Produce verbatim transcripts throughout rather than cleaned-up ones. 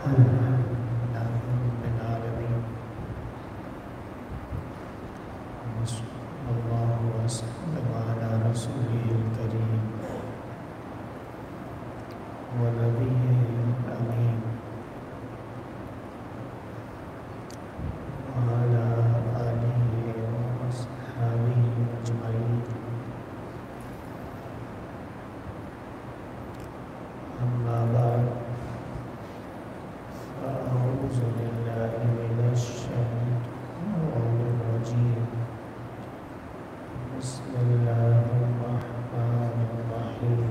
الحمدللہ رب العالمین وصلی اللہ وسلم علی رسولہ الکریم ونبیہ الامین وعلی آلہ وصحبہ اجمعین اما بعد فاعوذ باللہ من الشیطان الرجیم بسم اللہ الرحمن الرحیم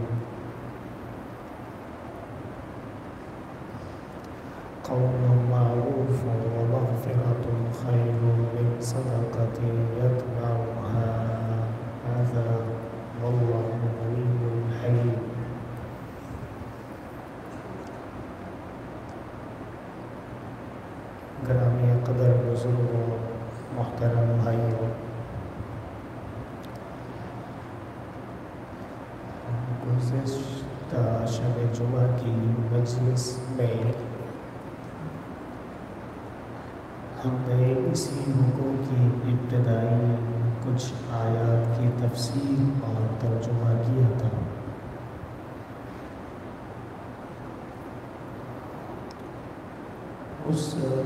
قول معروف ومغفرة خیر من صدقة یتبعها أذى واللہ غنی حلیم۔ گرامی قدر بزرگوں، محترم بھائیوں، گزشتہ شب جمعہ کی مجلس میں ہم نے اسی رکوع کی ابتدائی کچھ آیات کی تفسیر اور ترجمہ کیا تھا۔ اس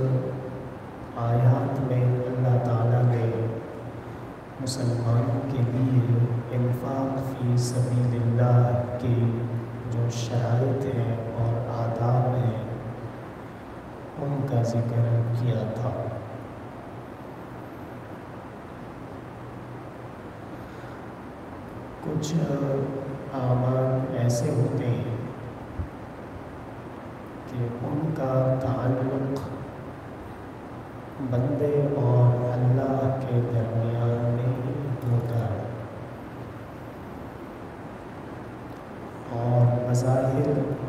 آیات میں اللہ تعالیٰ نے مسلمانوں کے لیے انفاق فی سبیل اللہ کی جو شرائط ہیں اور آداب ہیں ان کا ذکر کیا تھا۔ کچھ اعمال ایسے ہوتے ہیں کہ ان کا تعلق بندے اور اللہ کے درمیان میں ہوتا ہے، اور بظاہر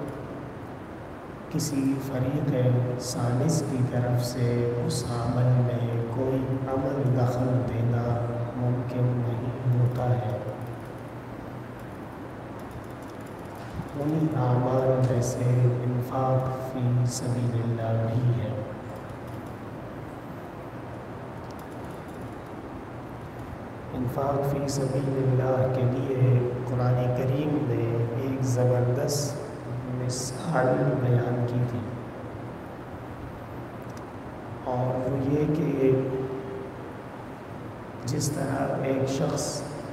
کسی فریق ثالث کی طرف سے اس عمل میں کوئی عمل دخل دینا ممکن نہیں ہوتا ہے۔ انہی اعمال میں سے انفاق فی سبیل اللہ بھی ہے۔ انفاق فی سبیل اللہ کے لیے قرآن کریم نے ایک زبردست مثال بیان کی تھی، اور وہ یہ کہ جس طرح ایک شخص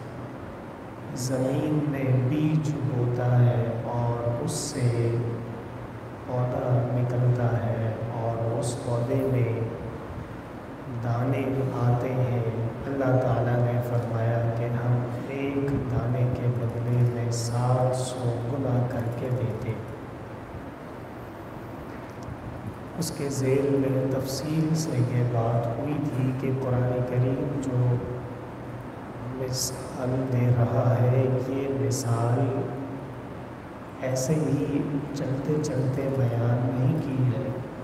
زمین میں بیج بوتا ہے اور اس سے پودا نکلتا ہے اور اس پودے میں دانے آتے ہیں، اللہ تعالیٰ نے فرمایا کہ ہم ایک دانے کے بدلے میں سات سو گنا کر کے دیتے۔ اس کے ذیل میں تفصیل سے یہ بات ہوئی تھی کہ قرآن کریم جو مثال دے رہا ہے، یہ مثال ایسے ہی چلتے چلتے بیان نہیں کی ہے،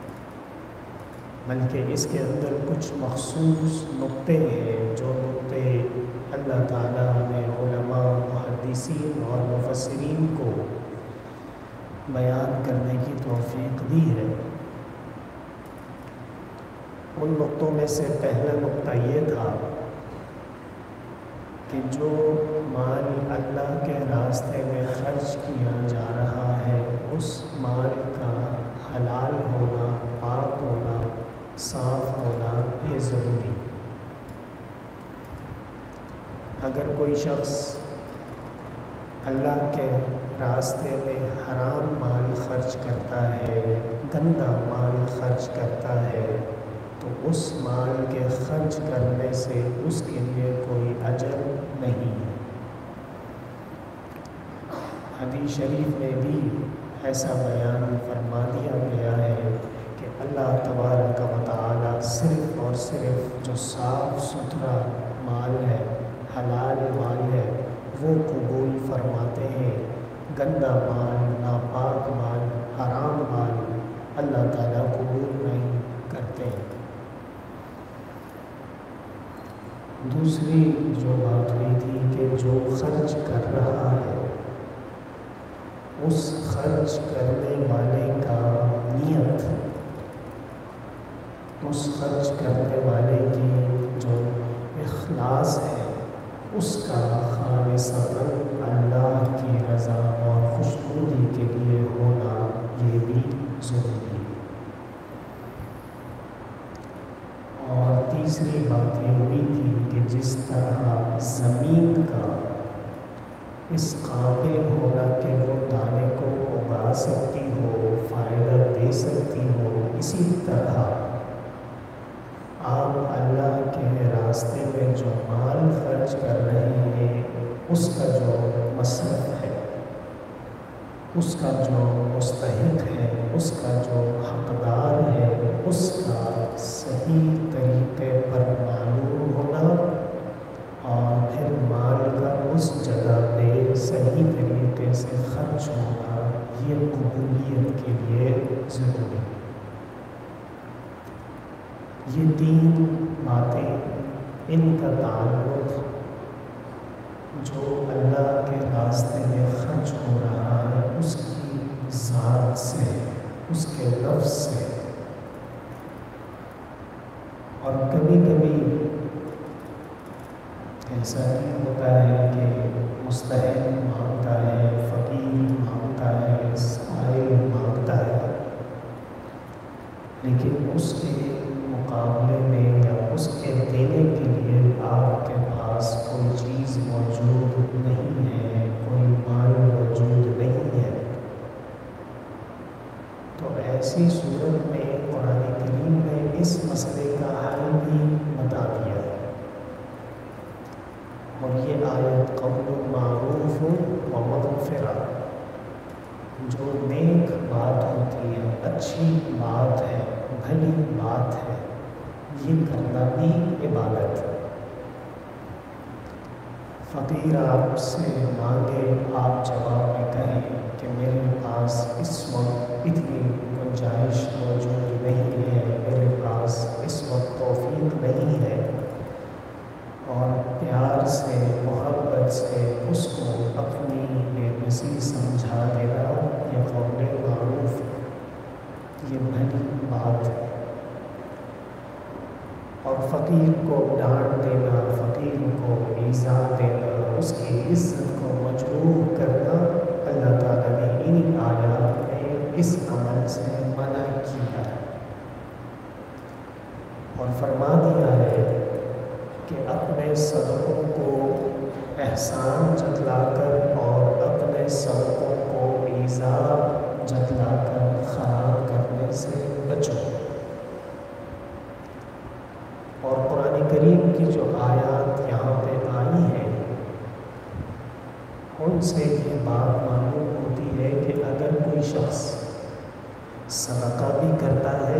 بلکہ اس کے اندر کچھ مخصوص نقطے ہیں جو نقطے اللہ تعالیٰ نے علماء، محدثین اور مفسرین کو بیان کرنے کی توفیق دی ہے۔ ان نقطوں میں سے پہلا نقطہ یہ تھا کہ جو مال اللہ کے راستے میں خرچ کیا جا رہا ہے، اس مال کا حلال ہونا، پاک ہونا، صاف ہونا یہ ضروری۔ اگر کوئی شخص اللہ کے راستے میں حرام مال خرچ کرتا ہے، گندا مال خرچ کرتا ہے، تو اس مال کے خرچ کرنے سے اس کے لیے کوئی اجر نہیں ہے۔ حدیث شریف میں بھی ایسا بیان فرما دیا گیا ہے کہ اللہ تبارک و تعالی صرف اور صرف جو صاف ستھرا مال ہے، حلال مال ہے، وہ قبول فرماتے ہیں۔ گندا مال، ناپاک مال، حرام مال اللہ تعالیٰ قبول نہیں کرتے۔ دوسری جو بات ہوئی تھی کہ جو خرچ کر رہا ہے، اس خرچ کرنے والے کا نیت اس خرچ کرنے والے کی جو اخلاص ہے اس کا خالصتاً اللہ کی رضا اور خوشنودی کے لیے ہونا یہ بھی ضروری ہے۔ اور تیسری بات یہ ہوئی تھی کہ جس طرح زمین کا اس قابل ہونا کہ وہ دانے کو اگا سکتی ہو، فائدہ دے سکتی ہو، اسی طرح آپ اللہ کے راستے میں جو مال خرچ کر رہے ہیں اس کا جو مصرف ہے، اس کا جو مستحق ہے، اس کا جو حقدار ہے، اس کا صحیح طریقے پر معلوم ہونا اور پھر مال کا اس جگہ پہ صحیح طریقے سے خرچ ہونا یہ قبولیت کے لیے ضروری ہے۔ یہ تین باتیں، ان کا تعلق جو اللہ کے راستے میں خرچ ہو رہا ہے اس کی ذات سے، اس کے لفظ سے۔ اور کبھی کبھی ایسا نہیں ہوتا ہے کہ مستحق مانگتا ہے، فقیر مانگتا ہے، سائل مانگتا ہے، لیکن اس کے مقابلے میں یا اس کے دینے کے لیے آپ کے پاس کوئی چیز موجود نہیں ہے، کوئی مال موجود نہیں ہے، تو ایسی صورت میں قرآن کریم نے اس مسئلے کا حل بھی بتا دیا ہے۔ اور یہ آیت قول معروف و مغفرہ، جو نیک بات ہوتی ہے، اچھی بات ہے، بھلی بات ہے، یہ کرنا بھی عبادت ہے۔ فقیر آپ سے مانگے، آپ جواب میں کہیں کہ میرے پاس اس وقت اتنی گنجائش موجود نہیں ہے، میرے پاس اس وقت توفیق نہیں ہے، اور پیار سے، محبت سے اس کو اپنی بے بسی سمجھا دینا، یہ قول معروف، یہ بھلی بات ہے۔ اور فقیر کو ڈانٹ دینا، فقیر کو ایذا دینا، اس کی عزت کو مجروح کرنا، اللہ تعالیٰ نے ان آیات میں اس عمل سے منع کیا ہے، اور فرما دیا ہے کہ اپنے صدقوں کو احسان جتلا کر اور اپنے صدقوں کو ایذا جتلا کر خراب کرنے سے بچو۔ اور قرآن کریم کی جو آیات یہاں پہ آئی ہیں ان سے یہ بات معلوم ہوتی ہے کہ اگر کوئی شخص صدقہ بھی کرتا ہے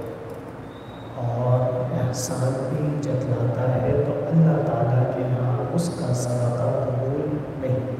اور احسان بھی جتلاتا ہے تو اللہ تعالیٰ کے یہاں اس کا صدقہ قبول نہیں۔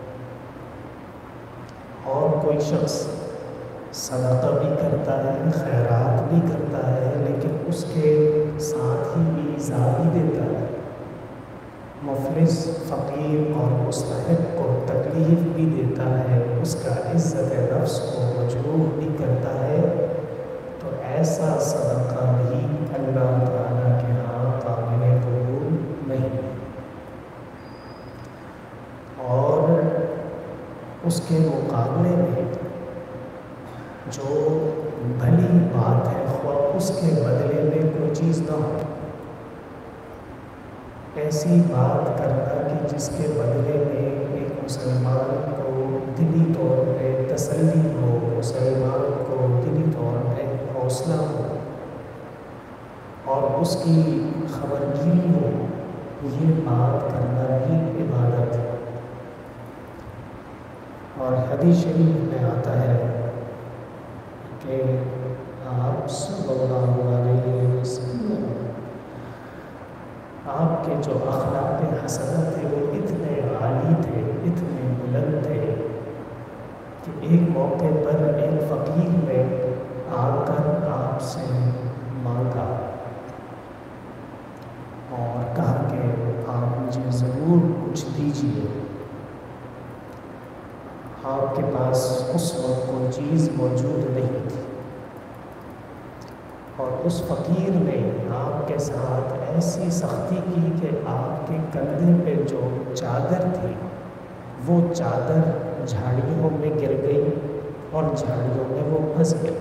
اور کوئی شخص صدقہ بھی کرتا ہے، خیرات بھی کرتا ہے، لیکن اس کے ساتھ ہی ایذا بھی دیتا ہے، مفلس، فقیر اور مستحق کو تکلیف بھی دیتا ہے، اس کا عزت نفس کو مجروح بھی کرتا ہے، تو ایسا صدقہ بھی اللہ تعالیٰ کے ہاں قابل قبول نہیں۔ اور اس کے مقابلے میں جو بھلی بات ہے، خواہ اس کے بدلے میں کوئی چیز نہ ہو، ایسی بات کرنا کہ جس کے بدلے میں ایک مسلمان کو دلی طور پہ تسلی ہو، مسلمان کو دلی طور پہ حوصلہ ہو اور اس کی خبرگیری ہو، یہ بات کرنا بھی عبادت ہے۔ اور حدیث شریف میں آتا ہے کہ آپ صلی اللہ علیہ وسلم، آپ کے جو اخلاق حسنہ تھے وہ اتنے عالی تھے، اتنے بلند تھے کہ ایک موقع پر ایک فقیر نے آ کر آپ سے مانگا اور کہا کہ آپ مجھے ضرور کچھ دیجیے۔ آپ کے پاس اس وقت کوئی چیز موجود نہیں تھی، اور اس فقیر نے آپ کے ساتھ ایسی سختی کی کہ آپ کے کندھے پہ جو چادر تھی وہ چادر جھاڑیوں میں گر گئی اور جھاڑیوں میں وہ پھنس گئی،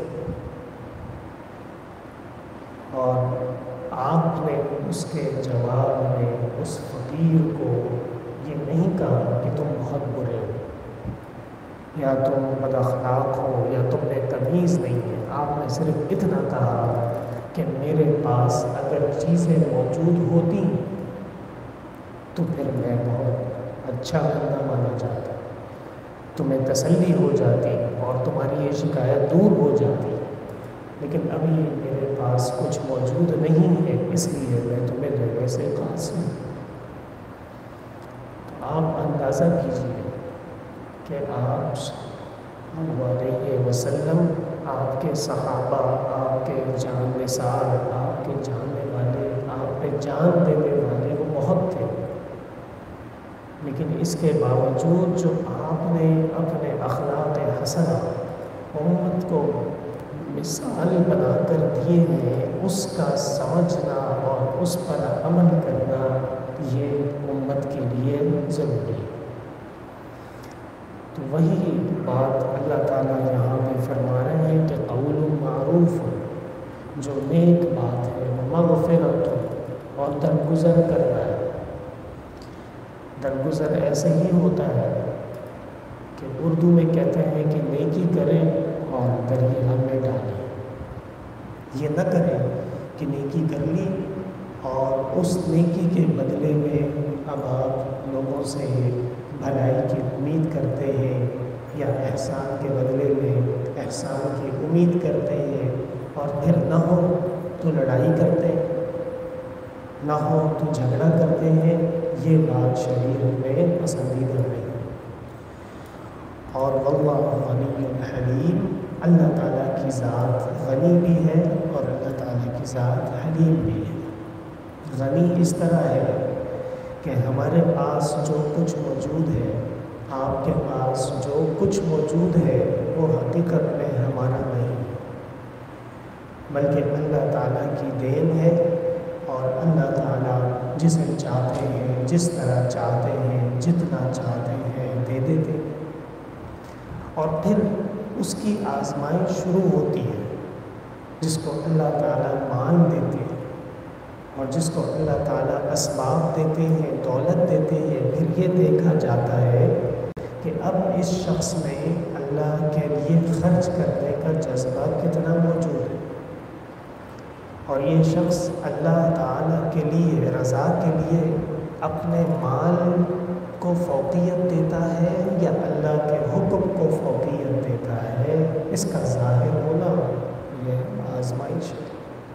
اور آپ نے اس کے جواب میں اس فقیر کو یہ نہیں کہا کہ تم بہت برے ہو یا تم بد اخلاق ہو یا تم میں تمیز نہیں ہے، آپ نے صرف اتنا کہا کہ میرے پاس اگر چیزیں موجود ہوتی تو پھر میں بہت اچھا بندہ مانا جاتا، تمہیں تسلی ہو جاتی اور تمہاری یہ شکایت دور ہو جاتی، لیکن ابھی میرے پاس کچھ موجود نہیں ہے، اس لیے میں تمہیں دینے سے قاصر ہوں۔ تو آپ اندازہ کیجیے کہ آپ صلی اللہ علیہ وسلم، آپ کے صحابہ، آپ کے جان نثار، آپ کے جاننے والے، آپ پہ جان دینے والے وہ بہت تھے، لیکن اس کے باوجود جو آپ نے اپنے اخلاق حسنہ امت کو مثال بنا کر دیے ہیں، اس کا سمجھنا اور اس پر عمل کرنا یہ امت کے لیے ضروری ہے۔ تو وہی بات اللہ تعالیٰ یہاں پہ فرما رہے ہیں کہ قول معروف، جو نیک بات ہے، مغفرت اور درگزر کرنا ہے۔ درگزر ایسے ہی ہوتا ہے کہ اردو میں کہتے ہیں کہ نیکی کریں اور دریا میں ڈالیں، یہ نہ کریں کہ نیکی کر لی اور اس نیکی کے بدلے میں اب آپ لوگوں سے بھلائی کی امید کرتے ہیں یا احسان کے بدلے میں احسان کی امید کرتے ہیں، اور پھر نہ ہو تو لڑائی کرتے ہیں، نہ ہو تو جھگڑا کرتے ہیں۔ یہ بات شریعت میں پسندیدہ نہیں، اور واللہ غنی حلیم، اللہ تعالیٰ کی ذات غنی بھی ہے اور اللہ تعالیٰ کی ذات حلیم بھی ہے۔ غنی اس طرح ہے کہ ہمارے پاس جو کچھ موجود ہے، آپ کے پاس جو کچھ موجود ہے وہ حقیقت میں ہمارا نہیں ہے، بلکہ اللہ تعالیٰ کی دین ہے، اور اللہ تعالیٰ جسے چاہتے ہیں جس طرح چاہتے ہیں جتنا چاہتے ہیں دے دیتے ہیں، اور پھر اس کی آزمائش شروع ہوتی ہے۔ جس کو اللہ تعالیٰ مال دیتے ہیں اور جس کو اللہ تعالیٰ اسباب دیتے ہیں، دولت دیتے ہیں، پھر یہ دیکھا جاتا ہے کہ اب اس شخص میں اللہ کے لیے خرچ کرنے کا جذبہ کتنا موجود ہے، اور یہ شخص اللہ تعالیٰ کے لیے، رضا کے لیے اپنے مال کو فوقیت دیتا ہے یا اللہ کے حکم کو فوقیت دیتا ہے، اس کا ظاہر ہونا یہ آزمائش ہے۔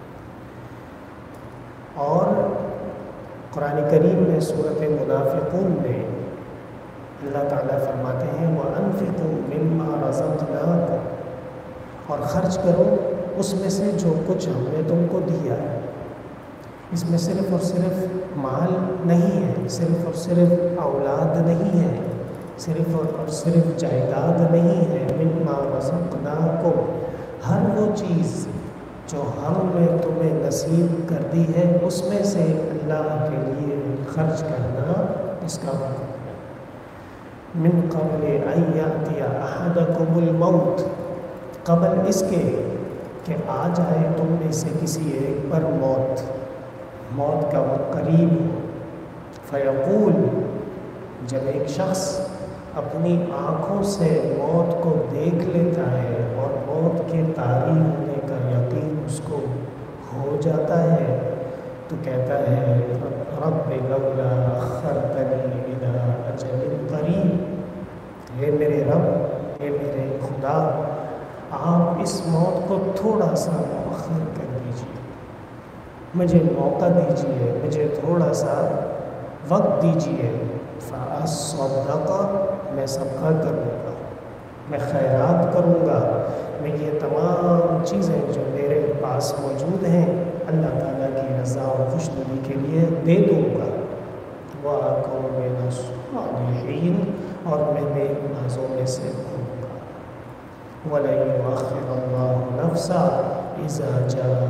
اور قرآن کریم میں سورۃ منافقون میں اللہ تعالیٰ فرماتے ہیں وَأَنفِقُوا مِمَّا رَزَقْنَاكُمْ، اور خرچ کرو اس میں سے جو کچھ ہم نے تم کو دیا ہے۔ اس میں صرف اور صرف مال نہیں ہے، صرف اور صرف اولاد نہیں ہے، صرف اور صرف جائیداد نہیں ہے، مِمَّا رَزَقْنَاكُمْ، ہر وہ چیز جو ہم نے تمہیں نصیب کر دی ہے اس میں سے اللہ کے لیے خرچ کرنا اس کا حکم ہے۔ من قبل ان یأتی احدکم الموت، قبل اس کے کہ آ جائے تم میں سے کسی ایک پر موت، موت کا وقت قریب ہو، فیقول، جب ایک شخص اپنی آنکھوں سے موت کو دیکھ لیتا ہے اور موت کے طاری ہونے کا یقین اس کو ہو جاتا ہے تو کہتا ہے رب لولا اخرتنی الی اجل قریب، اے میرے رب، اے میرے خدا، آپ اس موت کو تھوڑا سا مؤخر کر دیجیے، مجھے موقع دیجیے، مجھے تھوڑا سا وقت دیجیے، فاصدق، میں صدقہ کروں گا، میں خیرات کروں گا، میں یہ تمام چیزیں جو میرے پاس موجود ہیں اللہ تعالیٰ کی رضا اور خوشنودی کے لیے دے دوں گا، وَأَكُونُ مِنَ الصَّالِحِينَ، اور میں نیک بازوں میں سے ہوں گا، وَلَن يُؤَخِّرَ اللَّهُ نَفْسًا إِذَا جَاءَ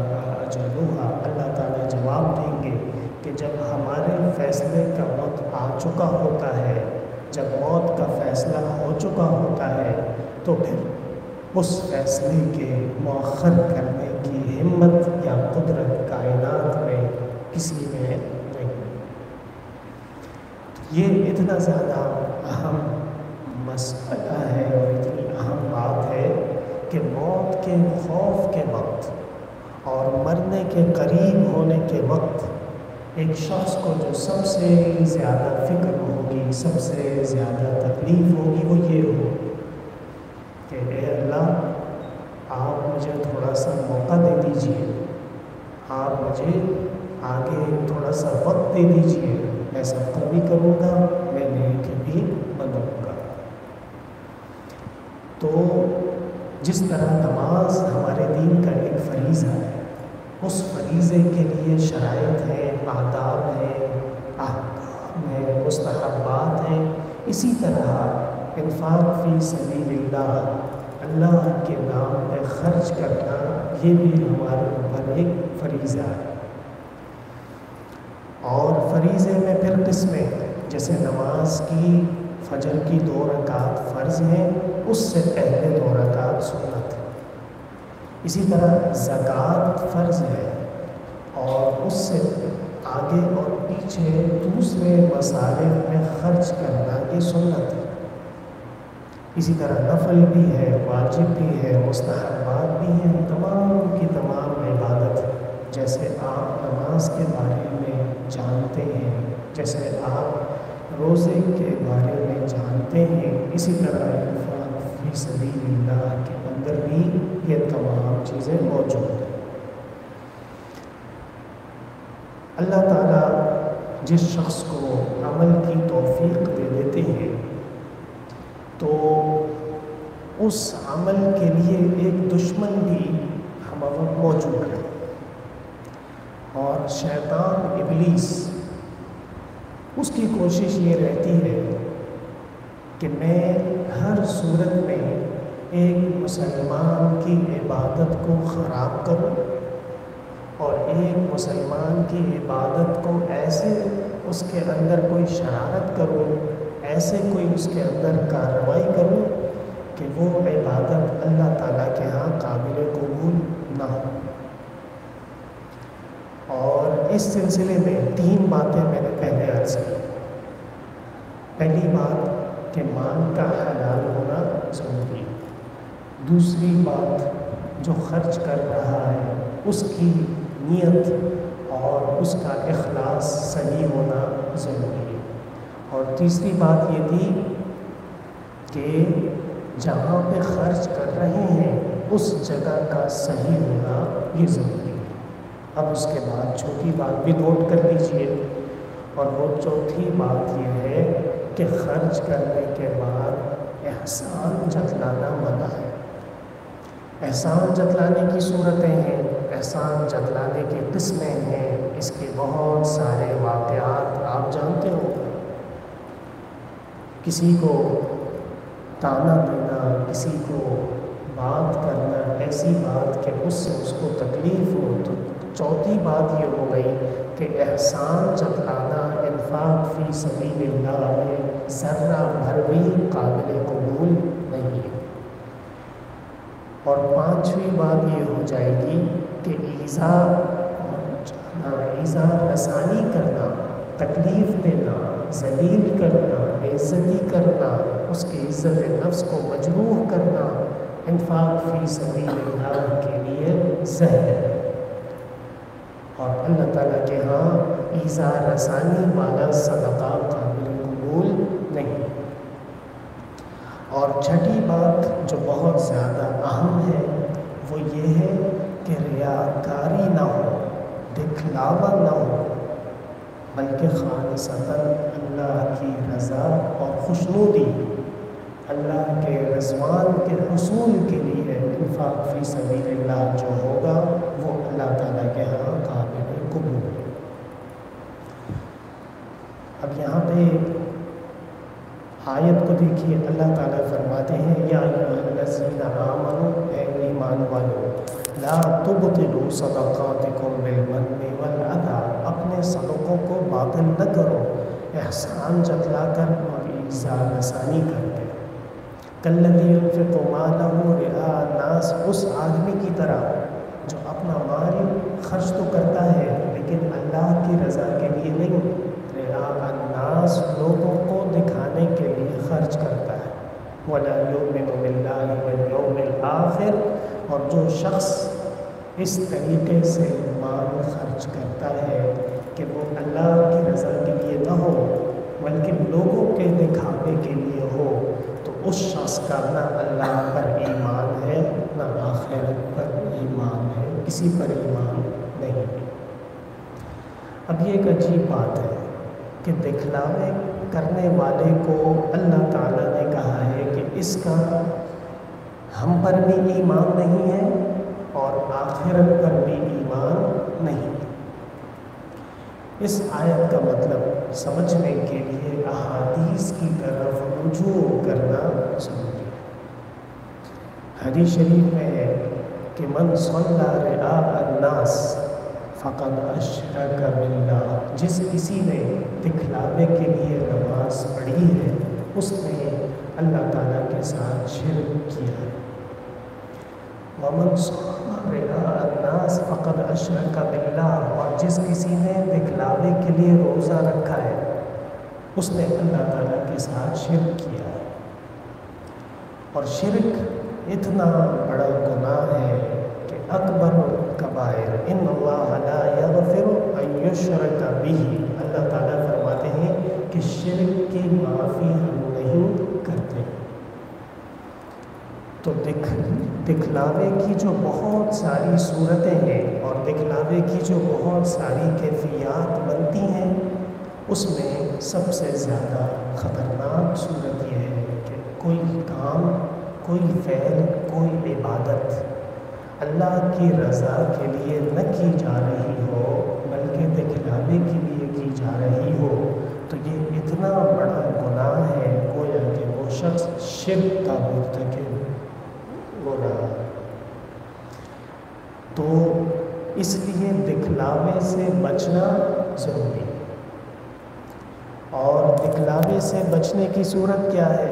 أَجَلُهَا، اللہ تعالیٰ جواب دیں گے کہ جب ہمارے فیصلے کا وقت آ چکا ہوتا ہے، جب موت کا فیصلہ ہو چکا ہوتا ہے، تو پھر اس فیصلے کے مؤخر کرنے کی ہمت یا قدرت کائنات میں کسی میں نہیں۔ یہ اتنا زیادہ اہم مسئلہ ہے اور اتنی اہم بات ہے کہ موت کے خوف کے وقت اور مرنے کے قریب ہونے کے وقت ایک شخص کو جو سب سے زیادہ فکر ہوگی، سب سے زیادہ تکلیف ہوگی، وہ یہ ہو کہ اے اللہ، آپ مجھے تھوڑا سا موقع دے دیجئے، آپ مجھے آگے تھوڑا سا وقت دے دیجئے، میں صدقہ بھی کروں گا، میں نیک بھی بنوں گا۔ تو جس طرح نماز ہمارے دین کا ایک فریضہ ہے، اس فریضے کے لیے شرائط ہیں، آداب ہیں، احکام ہیں، مستحبات ہیں، اسی طرح انفاق فی سبیل اللہ، اللہ کے نام میں خرچ کرنا، یہ بھی ہمارے اوپر ایک فریضہ ہے۔ اور فریضے میں پھر قسمیں، جیسے نماز کی فجر کی دو رکعت فرض ہیں، اس سے پہلے دو رکعت سنت ہے۔ اسی طرح زکوٰۃ فرض ہے اور اس سے آگے اور پیچھے دوسرے مصارف میں خرچ کرنا یہ سنت ہے۔ اسی طرح نفل بھی ہے، واجب بھی ہے، مستحبات بھی ہیں، تمام کی تمام عبادت جیسے آپ نماز کے بارے میں جانتے ہیں، جیسے آپ روزے کے بارے میں جانتے ہیں، اسی طرح انفاق فی سبیل اللہ کے اندر بھی یہ تمام چیزیں موجود ہیں۔ اللہ تعالیٰ جس شخص کو عمل کی توفیق دے دیتے ہیں تو اس عمل کے لیے ایک دشمن بھی ہمارا موجود ہے، اور شیطان ابلیس، اس کی کوشش یہ رہتی ہے کہ میں ہر صورت میں ایک مسلمان کی عبادت کو خراب کروں اور ایک مسلمان کی عبادت کو ایسے اس کے اندر کوئی شرارت کروں، ایسے کوئی اس کے اندر کارروائی کروں کہ وہ عبادت اللہ تعالیٰ کے ہاں قابل قبول نہ ہو۔ اور اس سلسلے میں تین باتیں میں نے پہلے عرض کی۔ پہلی بات کہ مال کا حلال ہونا ضروری، دوسری بات جو خرچ کر رہا ہے اس کی نیت اور اس کا اخلاص صحیح ہونا ضروری ہے، اور تیسری بات یہ تھی کہ جہاں پہ خرچ کر رہے ہیں اس جگہ کا صحیح ہونا یہ ضروری ہے۔ اب اس کے بعد چھوٹی بات بھی نوٹ کر لیجئے، اور وہ چوتھی بات یہ ہے کہ خرچ کرنے کے بعد احسان جتلانا منع ہے۔ احسان جتلانے کی صورتیں ہیں، احسان جتلانے کی قسمیں ہیں، اس کے بہت سارے واقعات آپ جانتے ہو۔ کسی کو تانا دینا، کسی کو بات کرنا، ایسی بات کہ اس سے اس کو تکلیف ہو، تو چوتھی بات یہ ہو گئی کہ احسان جتلانا انفاق فی سبیل اللہ میں ذرہ بھر بھی قابل قبول نہیں ہے۔ اور پانچویں بات یہ ہو جائے گی کہ ایذا ایذا رسانی کرنا، تکلیف دینا، ذلیل کرنا، بے عزتی کرنا، اس کی عزت نفس کو مجروح کرنا انفاق فی سبیل اللہ کے لیے زہر ہے، اور اللہ تعالیٰ کے ہاں ایذا رسانی والا صدقہ قابل قبول نہیں۔ اور چھٹی بات جو بہت زیادہ اہم ہے وہ یہ ہے کہ ریاکاری نہ ہو، دکھلاوا نہ ہو، بلکہ خالصتاً اللہ کی رضا اور خوشنودی، اللہ کے رضوان کے حصول کے لیے انفاق فی سبیل اللہ جو ہوگا وہ اللہ تعالیٰ کے ہاں قابل قبول ہے۔ اب یہاں پہ آیت کو دیکھیے، اللہ تعالیٰ فرماتے ہیں یا ایھا الذین آمنوا، اے ایمان والو، لا تبطلوا صدقاتکم بالمن والعطا، اپنے صدقوں کو باطل نہ کرو احسان جتلا کر اور ایذا آسانی کر کے. کالذی ينفق مالہ رئاء الناس، اس آدمی کی طرح جو اپنا مال خرچ تو کرتا ہے لیکن اللہ کی رضا کے لیے نہیں، رئاء الناس لوگوں کو دکھانے کے لیے خرچ کرتا ہے. ولا یؤمن باللہ والیوم الآخر، اور جو شخص اس طریقے سے مال خرچ کرتا ہے کہ وہ اللہ کی رضا کے لیے نہ ہو بلکہ لوگوں کے دکھاوے کے لیے ہو، تو اس شخص کا نہ اللہ پر ایمان ہے نہ آخرت پر ایمان ہے، کسی پر ایمان نہیں. اب یہ ایک عجیب بات ہے کہ دکھلاوے کرنے والے کو اللہ تعالیٰ نے کہا ہے کہ اس کا ہم پر بھی ایمان نہیں ہے اور آخرت پر بھی ایمان نہیں. اس آیت کا مطلب سمجھنے کے لیے احادیث کی طرف رجوع کرنا ضروری ہے. حدیث شریف میں ہے کہ من صلی رئاء الناس فقد اشرک باللہ، جس کسی نے دکھلاوے کے لیے نماز پڑھی ہے اس نے اللہ تعالیٰ کے ساتھ شرک کیا ہے. ومن صام رئاء الناس فقد اشرک باللہ، اور جس کسی نے دکھلاوے کے لیے روزہ رکھا ہے اس نے اللہ تعالیٰ کے ساتھ شرک کیا ہے. اور شرک اتنا بڑا گناہ ہے کہ اکبر الکبائر، ان اللہ لا یغفر ان یشرک بہ، اللہ تعالیٰ فرماتے ہیں کہ شرک کی معافی ہم نہیں کرتے. تو دکھ دکھلاوے کی جو بہت ساری صورتیں ہیں اور دکھلاوے کی جو بہت ساری کیفیات بنتی ہیں، اس میں سب سے زیادہ خطرناک صورت یہ ہے کہ کوئی کام، کوئی فعل، کوئی عبادت اللہ کی رضا کے لیے نہ کی جا رہی ہو بلکہ دکھلاوے کے لیے کی جا رہی ہو، تو یہ اتنا بڑا گناہ ہے گویا کہ وہ شخص شرک کا مرتکب ہو رہا ہے. تو اس لیے دکھلاوے سے بچنا ضروری ہے. اور دکھلاوے سے بچنے کی صورت کیا ہے؟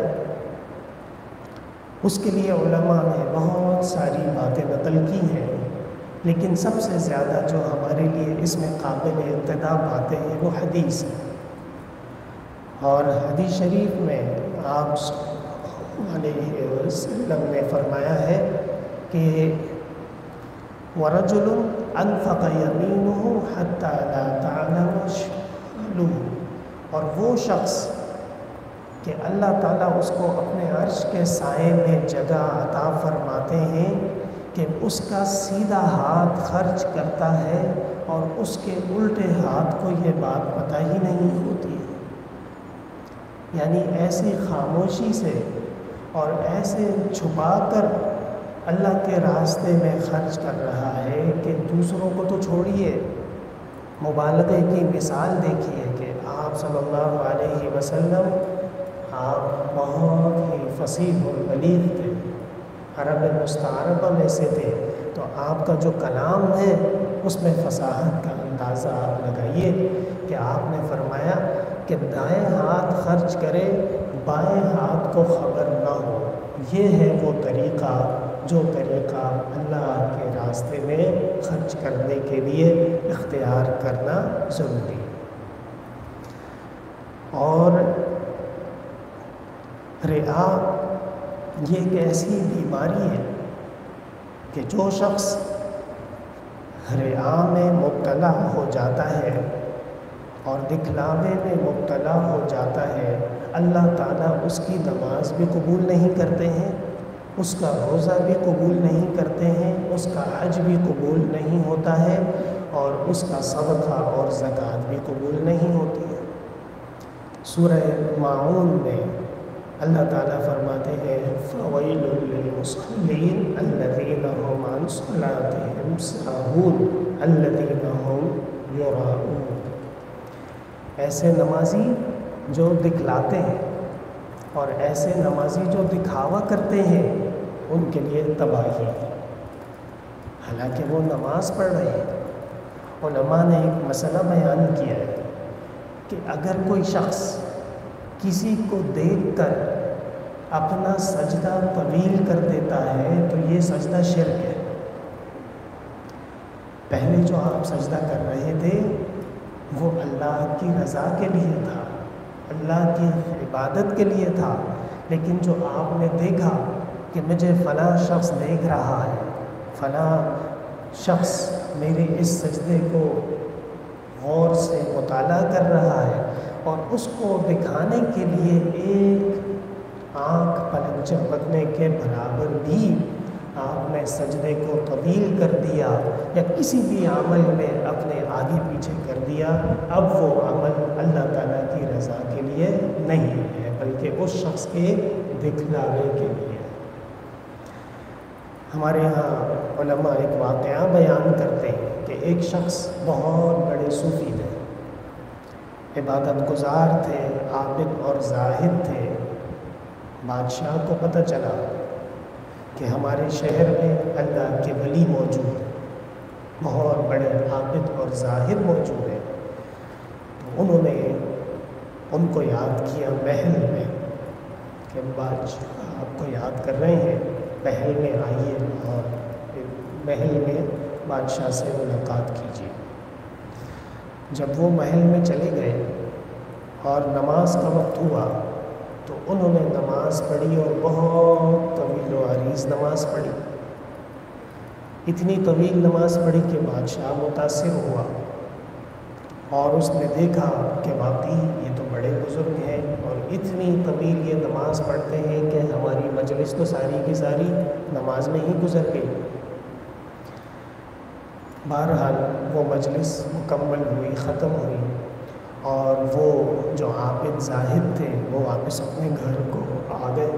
اس کے لیے علماء نے بہت ساری باتیں نقل کی ہیں، لیکن سب سے زیادہ جو ہمارے لیے اس میں قابل ابتدا باتیں ہیں وہ حدیث ہے. اور حدیث شریف میں آپ صلی اللہ علیہ وسلم نے فرمایا ہے کہ وَرَجُلٌ أَنفَقَ يَمِينُهُ حَتَّى لَا تَعْلَمَ شِمَالُهُ، اور وہ شخص کہ اللہ تعالیٰ اس کو اپنے عرش کے سائے میں جگہ عطا فرماتے ہیں کہ اس کا سیدھا ہاتھ خرچ کرتا ہے اور اس کے الٹے ہاتھ کو یہ بات پتہ ہی نہیں ہوتی ہے. یعنی ایسی خاموشی سے اور ایسے چھپا کر اللہ کے راستے میں خرچ کر رہا ہے کہ دوسروں کو تو چھوڑیے، مبالغے کی مثال دیکھیے کہ آپ صلی اللہ علیہ وسلم آپ بہت ہی فصیح البلیغ تھے، عرب مستعربہ میں سے تھے، تو آپ کا جو کلام ہے اس میں فصاحت کا اندازہ آپ لگائیے کہ آپ نے فرمایا کہ دائیں ہاتھ خرچ کرے بائیں ہاتھ کو خبر نہ ہو. یہ ہے وہ طریقہ جو طریقہ اللہ کے راستے میں خرچ کرنے کے لیے اختیار کرنا ضروری ہے. اور ریا یہ ایک ایسی بیماری ہے کہ جو شخص ریا میں مبتلا ہو جاتا ہے اور دکھلاوے میں مبتلا ہو جاتا ہے، اللہ تعالیٰ اس کی نماز بھی قبول نہیں کرتے ہیں، اس کا روزہ بھی قبول نہیں کرتے ہیں، اس کا حج بھی قبول نہیں ہوتا ہے اور اس کا صدقہ اور زکوٰۃ بھی قبول نہیں ہوتی ہے. سورہ ماعون میں اللہ تعالیٰ فرماتے ہیں فَوَيْلٌ لِّلْمُصَلِّينَ الَّذِينَ هُمْ عَنْ صَلَاتِهِمْ سَاهُونَ الَّذِينَ هُمْ يُرَاءُونَ. ایسے نمازی جو دکھلاتے ہیں اور ایسے نمازی جو دکھاوا کرتے ہیں ان کے لیے تباہی ہے. حالانکہ وہ نماز پڑھ رہے ہیں۔ علماء نے ایک مسئلہ بیان کیا ہے کہ اگر کوئی شخص کسی کو دیکھ کر اپنا سجدہ طویل کر دیتا ہے تو یہ سجدہ شرک ہے۔ پہلے جو آپ سجدہ کر رہے تھے وہ اللہ کی رضا کے لیے تھا، اللہ کی عبادت کے لیے تھا، لیکن جو آپ نے دیکھا کہ مجھے فلاں شخص دیکھ رہا ہے، فلاں شخص میرے اس سجدے کو غور سے مطالعہ کر رہا ہے، اور اس کو دکھانے کے لیے ایک آنکھ پلک جھپکنے کے برابر بھی آپ نے سجدے کو طویل کر دیا یا کسی بھی عمل میں اپنے آگے پیچھے کر دیا، اب وہ عمل اللہ تعالیٰ کی رضا کے لیے نہیں ہے بلکہ اس شخص کے دکھلاوے کے لیے۔ ہمارے ہاں علماء ایک واقعہ بیان کرتے ہیں کہ ایک شخص بہت بڑے صوفی تھے، عبادت گزار تھے، عابد اور زاہد تھے۔ بادشاہ کو پتہ چلا کہ ہمارے شہر میں اللہ کے ولی موجود ہیں، بہت بڑے عابد اور زاہد موجود ہیں، تو انہوں نے ان کو یاد کیا محل میں کہ بادشاہ آپ کو یاد کر رہے ہیں، محل میں آئیے اور محل میں بادشاہ سے ملاقات کیجیے۔ جب وہ محل میں چلے گئے اور نماز کا وقت ہوا تو انہوں نے نماز پڑھی اور بہت طویل و عریض نماز پڑھی۔ اتنی طویل نماز پڑھی کہ بادشاہ متاثر ہوا اور اس نے دیکھا کہ واقعی یہ تو بڑے بزرگ ہیں اور اتنی طویل یہ نماز پڑھتے ہیں کہ ہماری مجلس تو ساری کی ساری نماز میں ہی گزر گئی۔ بہرحال وہ مجلس مکمل ہوئی، ختم ہوئی، اور وہ جو عابد زاہد تھے وہ واپس اپنے گھر کو آ گئے۔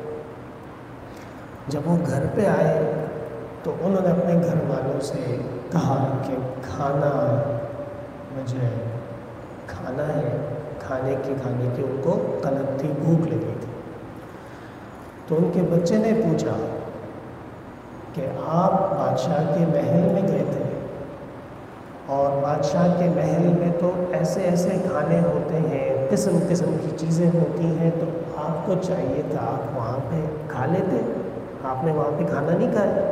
جب وہ گھر پہ آئے تو انہوں نے اپنے گھر والوں سے کہا کہ کھانا مجھے کھانا ہے، کھانے کی کھانے کی ان کو طلب تھی، بھوک لگی تھی۔ تو ان کے بچے نے پوچھا کہ آپ بادشاہ کے محل میں گئے تھے اور بادشاہ کے محل میں تو ایسے ایسے کھانے ہوتے ہیں، قسم قسم کی چیزیں ہوتی ہیں، تو آپ کو چاہیے تھا آپ وہاں پہ کھا لیتے، آپ نے وہاں پہ کھانا نہیں کھایا۔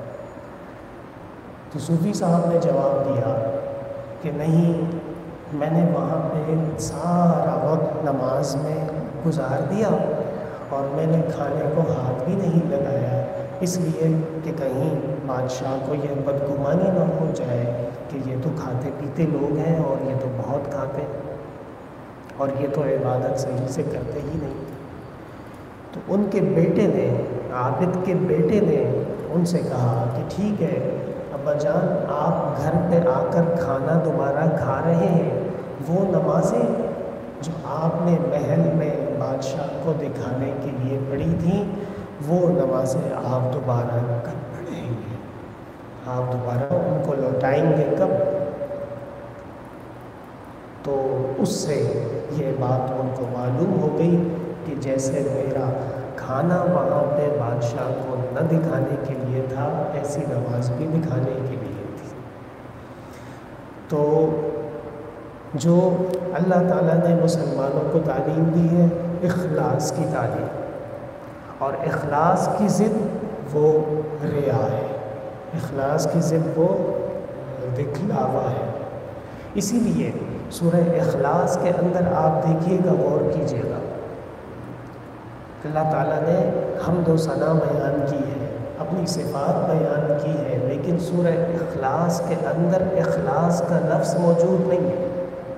تو صوفی صاحب نے جواب دیا کہ نہیں، میں نے وہاں پہ سارا وقت نماز میں گزار دیا اور میں نے کھانے کو ہاتھ بھی نہیں لگایا، اس لیے کہ کہیں بادشاہ کو یہ بدگمانی نہ ہو جائے کہ یہ تو کھاتے پیتے لوگ ہیں اور یہ تو بہت کھاتے ہیں اور یہ تو عبادت صحیح سے کرتے ہی نہیں۔ تو ان کے بیٹے نے، عابد کے بیٹے نے ان سے کہا کہ ٹھیک ہے ابا جان، آپ گھر پہ آ کر کھانا دوبارہ کھا رہے ہیں، وہ نمازیں جو آپ نے محل میں بادشاہ کو دکھانے کے لیے پڑھی تھیں وہ نمازیں آپ دوبارہ کب پڑھیں گے، آپ دوبارہ ان کو لوٹائیں گے کب؟ تو اس سے یہ بات ان کو معلوم ہو گئی کہ جیسے میرا کھانا وہاں پہ بادشاہ کو نہ دکھانے کے لیے تھا، ایسی نماز بھی دکھانے کے لیے تھی۔ تو جو اللہ تعالیٰ نے مسلمانوں کو تعلیم دی ہے اخلاص کی تعلیم، اور اخلاص کی ضد وہ ریا ہے، اخلاص کی ضد وہ دکھلاوا ہے۔ اسی لیے سورہ اخلاص کے اندر آپ دیکھیے گا، غور کیجیے گا، اللہ تعالیٰ نے حمد و ثنا بیان کی ہے، اپنی صفات بیان کی ہے، لیکن سورہ اخلاص کے اندر اخلاص کا لفظ موجود نہیں ہے۔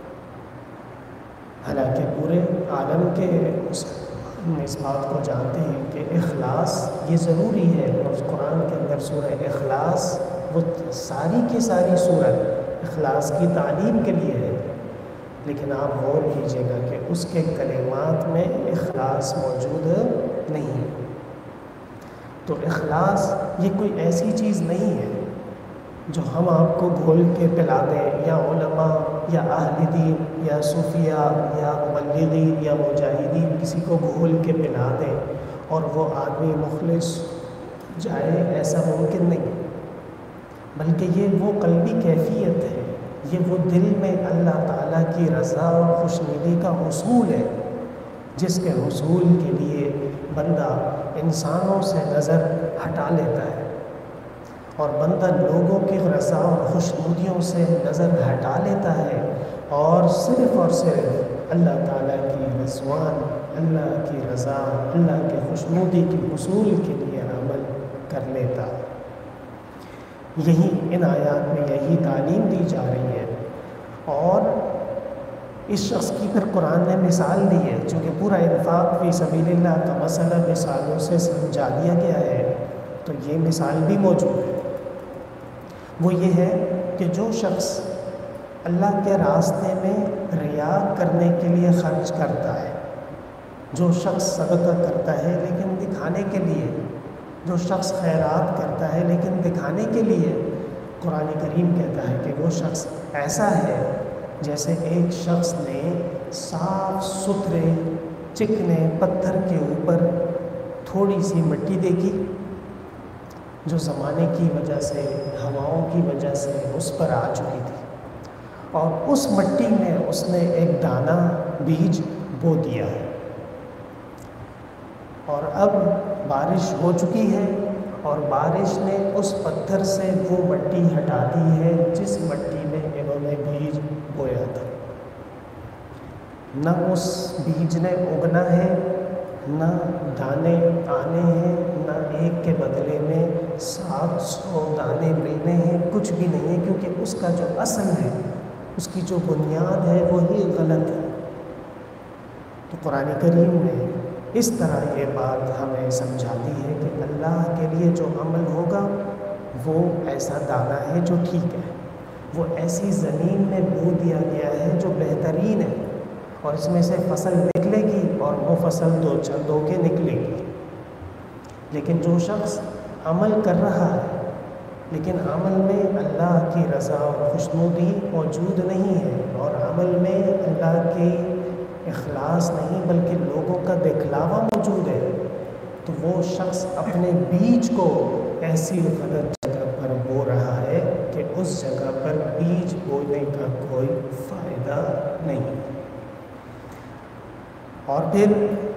حالانکہ پورے عالم کے مسلمان اس بات کو جانتے ہیں کہ اخلاص یہ ضروری ہے، اور قرآن کے اندر سورہ اخلاص وہ ساری کی ساری سورت اخلاص کی تعلیم کے لیے ہے، لیکن آپ غور کیجیے گا کہ اس کے کلمات میں اخلاص موجود نہیں ہے۔ تو اخلاص یہ کوئی ایسی چیز نہیں ہے جو ہم آپ کو گھول کے پلا دیں، یا علماء یا اہل دین یا صوفیاء یا مبلغین یا مجاہدین کسی کو گھول کے پلا دیں اور وہ آدمی مخلص جائے، ایسا ممکن نہیں۔ بلکہ یہ وہ قلبی کیفیت ہے، یہ وہ دل میں اللہ تعالیٰ کی رضا اور خوشنودی کا حصول ہے، جس کے حصول کے لیے بندہ انسانوں سے نظر ہٹا لیتا ہے، اور بندہ لوگوں کی رضا اور خوشنودیوں سے نظر ہٹا لیتا ہے، اور صرف اور صرف اللہ تعالیٰ کی رضوان، اللہ کی رضا، اللہ کی خوشنودی کے حصول کے لیے عمل کر لیتا ہے۔ یہی ان آیات میں یہی تعلیم دی جا رہی ہے، اور اس شخص کی پھر قرآن نے مثال دی ہے، چونکہ پورا انفاق فی سبیل اللہ کا مسئلہ مثالوں سے سمجھا دیا گیا ہے، تو یہ مثال بھی موجود ہے۔ وہ یہ ہے کہ جو شخص اللہ کے راستے میں ریا کرنے کے لیے خرچ کرتا ہے، جو شخص صدقہ کرتا ہے لیکن دکھانے کے لیے، جو شخص خیرات کرتا ہے لیکن دکھانے کے لیے، قرآن کریم کہتا ہے کہ وہ شخص ایسا ہے جیسے ایک شخص نے صاف ستھرے چکنے پتھر کے اوپر تھوڑی سی مٹی دیکھی، جو زمانے کی وجہ سے، ہواؤں کی وجہ سے اس پر آ چکی تھی، اور اس مٹی میں اس نے ایک دانہ بیج بو دیا ہے، اور اب بارش ہو چکی ہے، اور بارش نے اس پتھر سے وہ مٹی ہٹا دی ہے جس مٹی میں انہوں نے بیج بویا تھا۔ نہ اس بیج نے اگنا ہے، نہ دانے آنے ہیں، نہ ایک کے بدلے میں سات سو دانے ملنے ہیں، کچھ بھی نہیں ہے، کیونکہ اس کا جو اصل ہے، اس کی جو بنیاد ہے وہی غلط ہے۔ تو قرآن کریم نے اس طرح یہ بات ہمیں سمجھاتی ہے کہ اللہ کے لیے جو عمل ہوگا وہ ایسا دانہ ہے جو ٹھیک ہے، وہ ایسی زمین میں بو دیا گیا ہے جو بہترین ہے، اور اس میں سے فصل نکلے گی، اور وہ فصل دو چندوں کے نکلے گی۔ لیکن جو شخص عمل کر رہا ہے لیکن عمل میں اللہ کی رضا اور خوشنودی موجود نہیں ہے، اور عمل میں اللہ کی اخلاص نہیں بلکہ لوگوں کا دکھلاوا موجود ہے، تو وہ شخص اپنے بیج کو ایسی غلط جگہ پر بو رہا ہے کہ اس جگہ پر بیج بونے کا کوئی فائدہ نہیں۔ اور پھر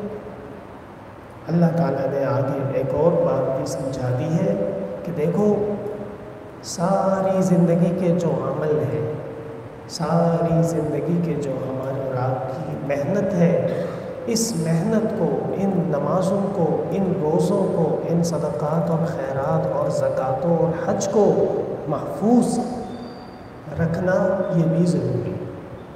اللہ تعالیٰ نے آگے ایک اور بات بھی سمجھا دی ہے کہ دیکھو، ساری زندگی کے جو عمل ہے، ساری زندگی کے جو ہمارے اور آپ کی محنت ہے، اس محنت کو، ان نمازوں کو، ان روزوں کو، ان صدقات اور خیرات اور زکاتوں اور حج کو محفوظ رکھنا یہ بھی ضروری ہے،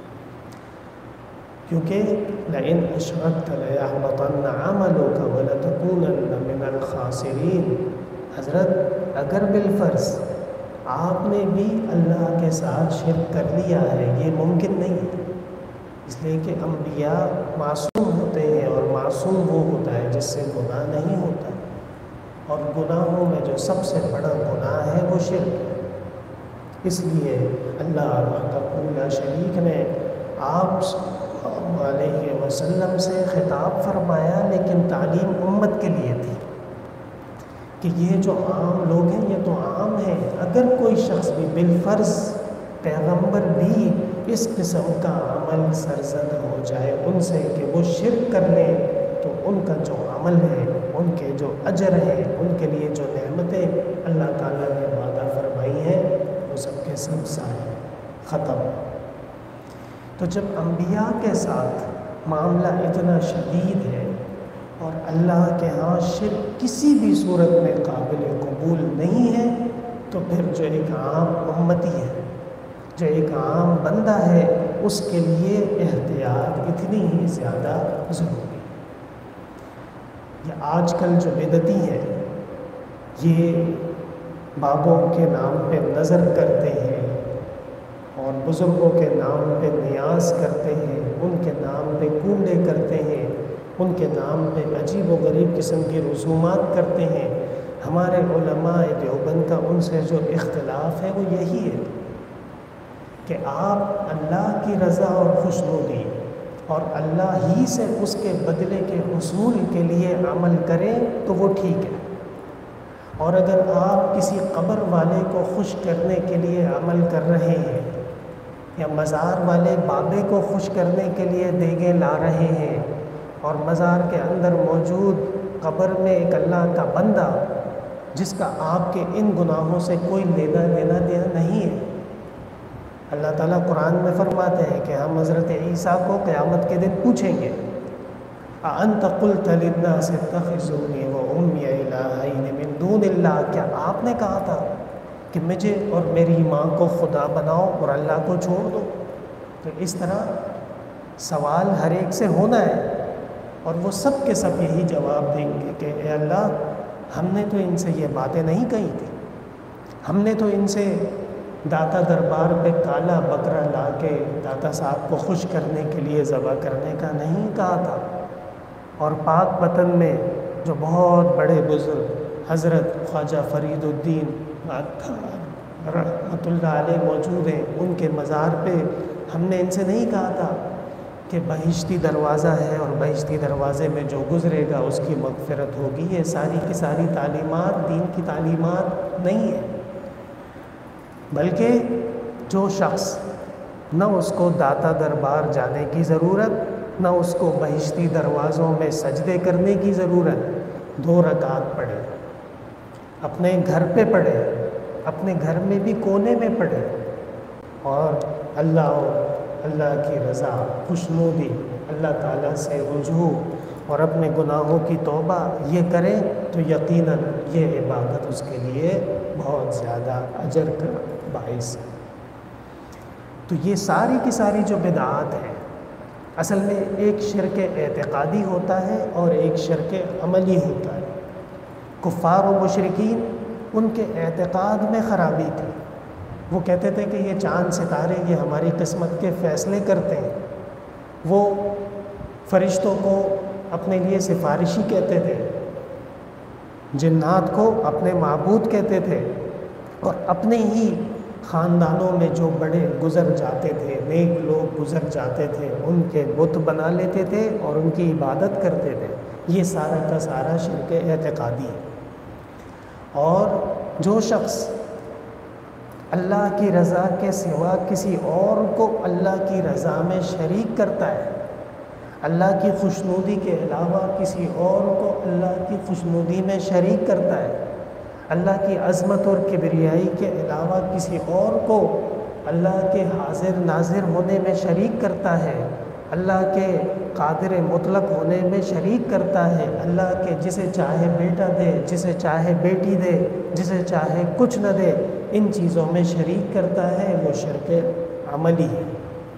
کیونکہ لئن اشرکت لیحبطن عملک ولتکونن من الخاسرین۔ حضرت اگر بالفرض آپ نے بھی اللہ کے ساتھ شرک کر لیا ہے، یہ ممکن نہیں ہے، اس لیے کہ انبیاء معصوم ہوتے ہیں، اور معصوم وہ ہوتا ہے جس سے گناہ نہیں ہوتا، اور گناہوں میں جو سب سے بڑا گناہ ہے وہ شرک ہے۔ اس لیے اللہ وحدہ لا شریک نے آپ صلی اللہ علیہ وسلم سے خطاب فرمایا، لیکن تعلیم امت کے لیے تھی کہ یہ جو عام لوگ ہیں یہ تو عام ہیں، اگر کوئی شخص بھی بالفرض پیغمبر بھی اس قسم کا عمل سرزد ہو جائے ان سے کہ وہ شرک کر لیں، تو ان کا جو عمل ہے، ان کے جو اجر ہیں، ان کے لیے جو نعمتیں اللہ تعالیٰ نے وعدہ فرمائی ہیں، وہ سب کے سب سارے ختم۔ تو جب انبیاء کے ساتھ معاملہ اتنا شدید ہے، اور اللہ کے ہاں شرک کسی بھی صورت میں قابل قبول نہیں ہے، تو پھر جو ایک عام امتی ہے، جو ایک عام بندہ ہے، اس کے لیے احتیاط اتنی ہی زیادہ ضروری ہے۔ یہ آج کل جو بدعتی ہیں، یہ بابوں کے نام پہ نظر کرتے ہیں، اور بزرگوں کے نام پہ نیاز کرتے ہیں، ان کے نام پہ کنڈے کرتے ہیں، ان کے نام پہ عجیب و غریب قسم کی رسومات کرتے ہیں۔ ہمارے علماء دیوبند کا ان سے جو اختلاف ہے وہ یہی ہے کہ آپ اللہ کی رضا اور خوشنودی اور اللہ ہی سے اس کے بدلے کے حصول کے لیے عمل کریں تو وہ ٹھیک ہے، اور اگر آپ کسی قبر والے کو خوش کرنے کے لیے عمل کر رہے ہیں یا مزار والے بابے کو خوش کرنے کے لیے دیگیں لا رہے ہیں اور مزار کے اندر موجود قبر میں ایک اللہ کا بندہ جس کا آپ کے ان گناہوں سے کوئی لینا دینا دینا نہیں ہے، اللہ تعالیٰ قرآن میں فرماتے ہیں کہ ہم حضرت عیسیٰ کو قیامت کے دن پوچھیں گے اَأَنْتَ قُلْتَ لِلنَّاسِ اتَّخِذُونِي وَأُمِّيَ إِلَٰهَيْنِ مِن دُونِ اللَّهِ، کیا آپ نے کہا تھا کہ مجھے اور میری ماں کو خدا بناؤ اور اللہ کو چھوڑ دو؟ تو اس طرح سوال ہر ایک سے ہونا ہے، اور وہ سب کے سب یہی جواب دیں گے کہ اے اللہ، ہم نے تو ان سے یہ باتیں نہیں کہی تھی، ہم نے تو ان سے داتا دربار پہ کالا بکرا لا کے داتا صاحب کو خوش کرنے کے لیے ذبح کرنے کا نہیں کہا تھا۔ اور پاک وطن میں جو بہت بڑے بزرگ حضرت خواجہ فرید الدین رحمۃ اللہ علیہ موجود ہیں، ان کے مزار پہ ہم نے ان سے نہیں کہا تھا کہ بہشتی دروازہ ہے اور بہشتی دروازے میں جو گزرے گا اس کی مغفرت ہوگی؟ یہ ساری کی ساری تعلیمات دین کی تعلیمات نہیں ہے، بلکہ جو شخص نہ اس کو داتا دربار جانے کی ضرورت، نہ اس کو بہشتی دروازوں میں سجدے کرنے کی ضرورت، دو رکعت پڑھے، اپنے گھر پہ پڑھے، اپنے گھر میں بھی کونے میں پڑھے، اور اللہ اللہ کی رضا، خوشنودی، اللہ تعالیٰ سے رجوع اور اپنے گناہوں کی توبہ یہ کرے تو یقیناً یہ عبادت اس کے لیے بہت زیادہ اجر کا باعث ہے۔ تو یہ ساری کی ساری جو بدعات ہیں، اصل میں ایک شرک اعتقادی ہوتا ہے اور ایک شرک عملی ہوتا ہے۔ کفار و مشرکین، ان کے اعتقاد میں خرابی تھی، وہ کہتے تھے کہ یہ چاند ستارے یہ ہماری قسمت کے فیصلے کرتے ہیں، وہ فرشتوں کو اپنے لیے سفارشی کہتے تھے، جنات کو اپنے معبود کہتے تھے، اور اپنے ہی خاندانوں میں جو بڑے گزر جاتے تھے، نیک لوگ گزر جاتے تھے، ان کے بت بنا لیتے تھے اور ان کی عبادت کرتے تھے۔ یہ سارا کا سارا شرک اعتقادی ہے۔ اور جو شخص اللہ کی رضا کے سوا کسی اور کو اللہ کی رضا میں شریک کرتا ہے، اللہ کی خوشنودی کے علاوہ کسی اور کو اللہ کی خوشنودی میں شریک کرتا ہے، اللہ کی عظمت اور کبریائی کے علاوہ کسی اور کو اللہ کے حاضر ناظر ہونے میں شریک کرتا ہے، اللہ کے قادر مطلق ہونے میں شریک کرتا ہے، اللہ کے جسے چاہے بیٹا دے، جسے چاہے بیٹی دے، جسے چاہے کچھ نہ دے، ان چیزوں میں شریک کرتا ہے، وہ شرک عملی ہے۔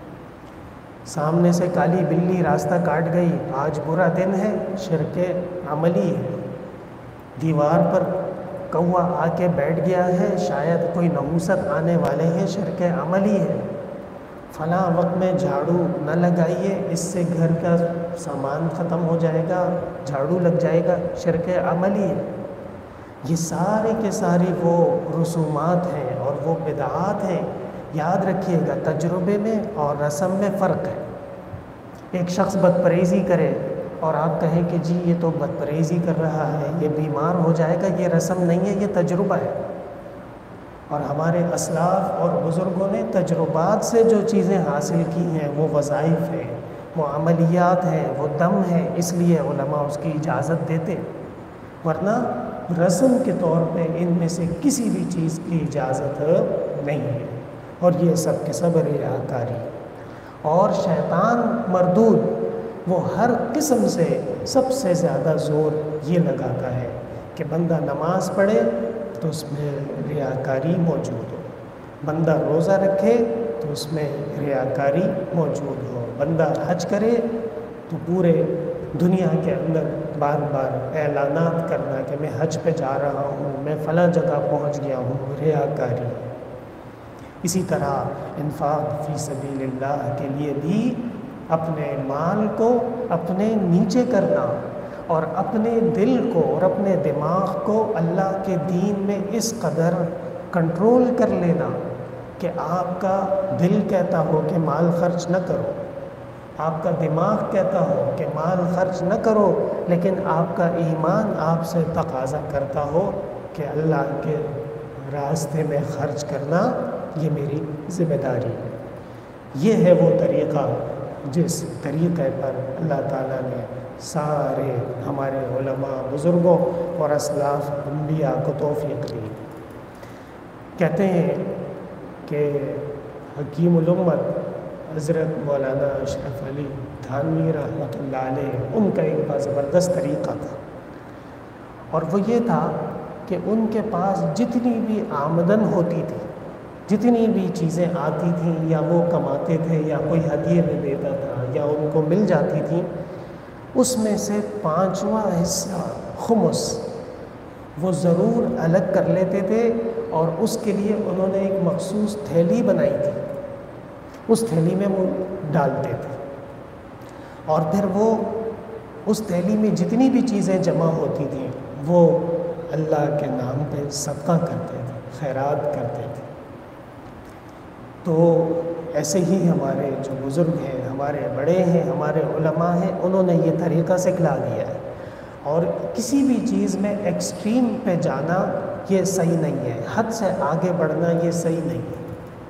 سامنے سے کالی بلی راستہ کاٹ گئی، آج برا دن ہے، شرک عملی ہے۔ دیوار پر کوا آ کے بیٹھ گیا ہے، شاید کوئی نحوست آنے والے ہیں، شرک عملی ہے۔ فلاں وقت میں جھاڑو نہ لگائیے، اس سے گھر کا سامان ختم ہو جائے گا، جھاڑو لگ جائے گا، شرک عملی ہے۔ یہ سارے کے ساری وہ رسومات ہیں اور وہ بدعات ہیں۔ یاد رکھیے گا، تجربے میں اور رسم میں فرق ہے۔ ایک شخص بد پرہیزی کرے اور آپ کہیں کہ جی یہ تو بد پرہیزی کر رہا ہے، یہ بیمار ہو جائے گا، یہ رسم نہیں ہے، یہ تجربہ ہے۔ اور ہمارے اسلاف اور بزرگوں نے تجربات سے جو چیزیں حاصل کی ہیں وہ وظائف ہیں، وہ عملیات ہیں، وہ دم ہے، اس لیے علماء اس کی اجازت دیتے، ورنہ رسم کے طور پہ ان میں سے کسی بھی چیز کی اجازت نہیں ہے۔ اور یہ سب کے سب ریاکاری اور شیطان مردود، وہ ہر قسم سے سب سے زیادہ زور یہ لگاتا ہے کہ بندہ نماز پڑھے تو اس میں ریاکاری موجود ہو، بندہ روزہ رکھے تو اس میں ریاکاری موجود ہو، بندہ حج کرے تو پورے دنیا کے اندر بار بار اعلانات کرنا کہ میں حج پہ جا رہا ہوں، میں فلاں جگہ پہنچ گیا ہوں، ریاکاری۔ اسی طرح انفاق فی سبیل اللہ کے لیے بھی اپنے مال کو اپنے نیچے کرنا اور اپنے دل کو اور اپنے دماغ کو اللہ کے دین میں اس قدر کنٹرول کر لینا کہ آپ کا دل کہتا ہو کہ مال خرچ نہ کرو، آپ کا دماغ کہتا ہو کہ مال خرچ نہ کرو، لیکن آپ کا ایمان آپ سے تقاضا کرتا ہو کہ اللہ کے راستے میں خرچ کرنا یہ میری ذمہ داری ہے۔ یہ ہے وہ طریقہ جس طریقے پر اللہ تعالیٰ نے سارے ہمارے علماء بزرگوں اور اسلاف انبیاء کو توفیق دی۔ کہتے ہیں کہ حکیم الامت حضرت مولانا اشرف علی تھانوی رحمۃ اللہ علیہ، ان کا ایک بہت زبردست طریقہ تھا، اور وہ یہ تھا کہ ان کے پاس جتنی بھی آمدن ہوتی تھی، جتنی بھی چیزیں آتی تھیں یا وہ کماتے تھے یا کوئی ہدیے میں دیتا تھا یا ان کو مل جاتی تھیں، اس میں سے پانچواں حصہ خمس وہ ضرور الگ کر لیتے تھے، اور اس کے لیے انہوں نے ایک مخصوص تھیلی بنائی تھی، اس تھیلی میں وہ ڈالتے تھے، اور پھر وہ اس تھیلی میں جتنی بھی چیزیں جمع ہوتی تھیں وہ اللہ کے نام پہ صدقہ کرتے تھے، خیرات کرتے تھے۔ تو ایسے ہی ہمارے جو بزرگ ہیں، ہمارے بڑے ہیں، ہمارے علماء ہیں، انہوں نے یہ طریقہ سکھلا دیا ہے، اور کسی بھی چیز میں ایکسٹریم پہ جانا یہ صحیح نہیں ہے، حد سے آگے بڑھنا یہ صحیح نہیں ہے۔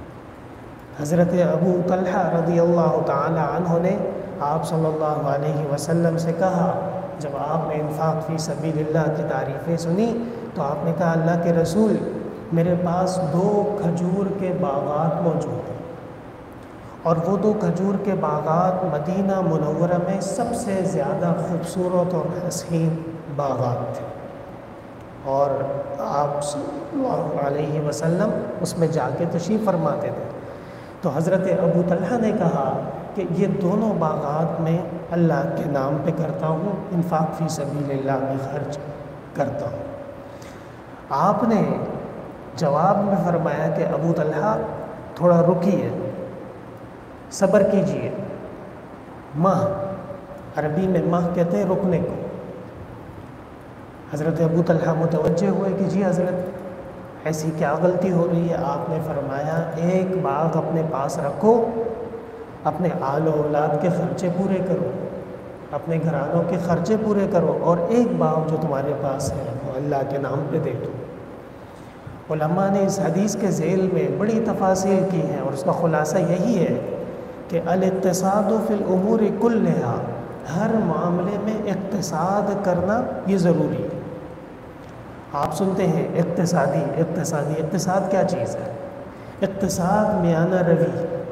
حضرت ابو طلحہ رضی اللہ تعالی عنہ نے آپ صلی اللہ علیہ وسلم سے کہا، جب آپ نے انفاق فی سبیل اللہ کی تعریفیں سنی تو آپ نے کہا، اللہ کے رسول، میرے پاس دو کھجور کے باغات موجود ہیں، اور وہ دو کھجور کے باغات مدینہ منورہ میں سب سے زیادہ خوبصورت اور حسین باغات تھے، اور آپ صلی اللہ علیہ وسلم اس میں جا کے تشریف فرماتے تھے۔ تو حضرت ابو طلحہ نے کہا کہ یہ دونوں باغات میں اللہ کے نام پہ کرتا ہوں، انفاق فی سبیل اللہ میں خرچ کرتا ہوں۔ آپ نے جواب میں فرمایا کہ ابو طلحہ تھوڑا رکیے، صبر کیجئے۔ ماہ، عربی میں ماہ کہتے ہیں رکنے کو۔ حضرت ابو طلحہ متوجہ ہوئے کہ جی حضرت ایسی کیا غلطی ہو رہی ہے؟ آپ نے فرمایا، ایک باغ اپنے پاس رکھو، اپنے آل و اولاد کے خرچے پورے کرو، اپنے گھرانوں کے خرچے پورے کرو، اور ایک باغ جو تمہارے پاس ہے وہ اللہ کے نام پہ دے دو۔ علماء نے اس حدیث کے ذیل میں بڑی تفاصیل کی ہیں، اور اس کا خلاصہ یہی ہے کہ الاقتصاد فی الامور کلھا، ہر معاملے میں اقتصاد کرنا یہ ضروری ہے۔ آپ سنتے ہیں اقتصادی اقتصادی اقتصاد کیا چیز ہے؟ اقتصاد میانہ روی،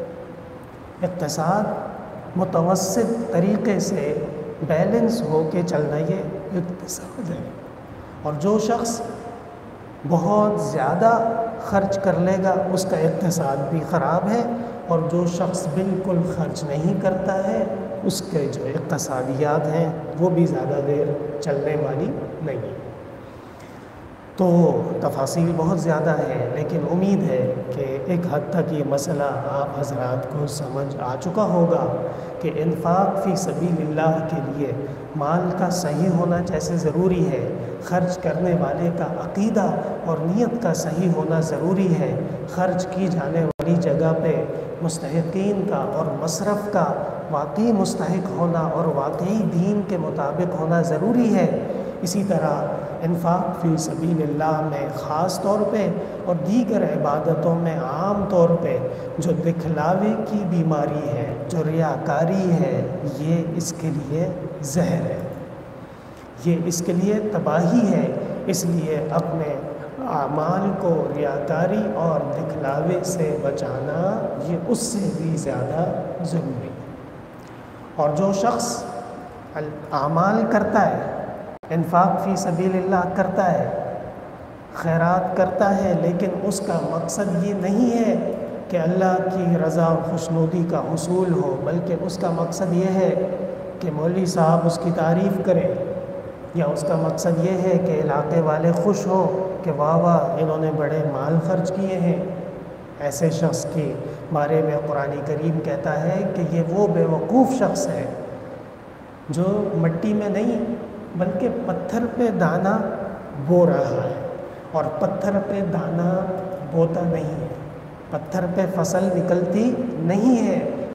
اقتصاد متوسط طریقے سے بیلنس ہو کے چلنا، یہ اقتصاد ہے۔ اور جو شخص بہت زیادہ خرچ کر لے گا اس کا اقتصاد بھی خراب ہے، اور جو شخص بالکل خرچ نہیں کرتا ہے اس کے جو اقتصادیات ہیں وہ بھی زیادہ دیر چلنے والی نہیں ہے۔ تو تفاصیل بہت زیادہ ہے، لیکن امید ہے کہ ایک حد تک یہ مسئلہ آپ حضرات کو سمجھ آ چکا ہوگا کہ انفاق فی سبیل اللہ کے لیے مال کا صحیح ہونا جیسے ضروری ہے، خرچ کرنے والے کا عقیدہ اور نیت کا صحیح ہونا ضروری ہے، خرچ کی جانے والی جگہ پہ مستحقین کا اور مصرف کا واقعی مستحق ہونا اور واقعی دین کے مطابق ہونا ضروری ہے۔ اسی طرح انفاق فی سبیل اللہ میں خاص طور پہ اور دیگر عبادتوں میں عام طور پہ جو دکھلاوے کی بیماری ہے، جو ریاکاری ہے، یہ اس کے لیے زہر ہے، یہ اس کے لیے تباہی ہے۔ اس لیے اپنے اعمال کو ریاکاری اور دکھلاوے سے بچانا یہ اس سے بھی زیادہ ضروری ہے۔ اور جو شخص اعمال کرتا ہے، انفاق فی سبیل اللہ کرتا ہے، خیرات کرتا ہے، لیکن اس کا مقصد یہ نہیں ہے کہ اللہ کی رضا و خوشنودی کا حصول ہو، بلکہ اس کا مقصد یہ ہے کہ مولوی صاحب اس کی تعریف کریں، یا اس کا مقصد یہ ہے کہ علاقے والے خوش ہوں کہ واہ واہ انہوں نے بڑے مال خرچ کیے ہیں۔ ایسے شخص کے بارے میں قرآن کریم کہتا ہے کہ یہ وہ بے وقوف شخص ہے جو مٹی میں نہیں بلکہ پتھر پہ دانہ بو رہا ہے، اور پتھر پہ دانہ بوتا نہیں ہے، پتھر پہ فصل نکلتی نہیں ہے،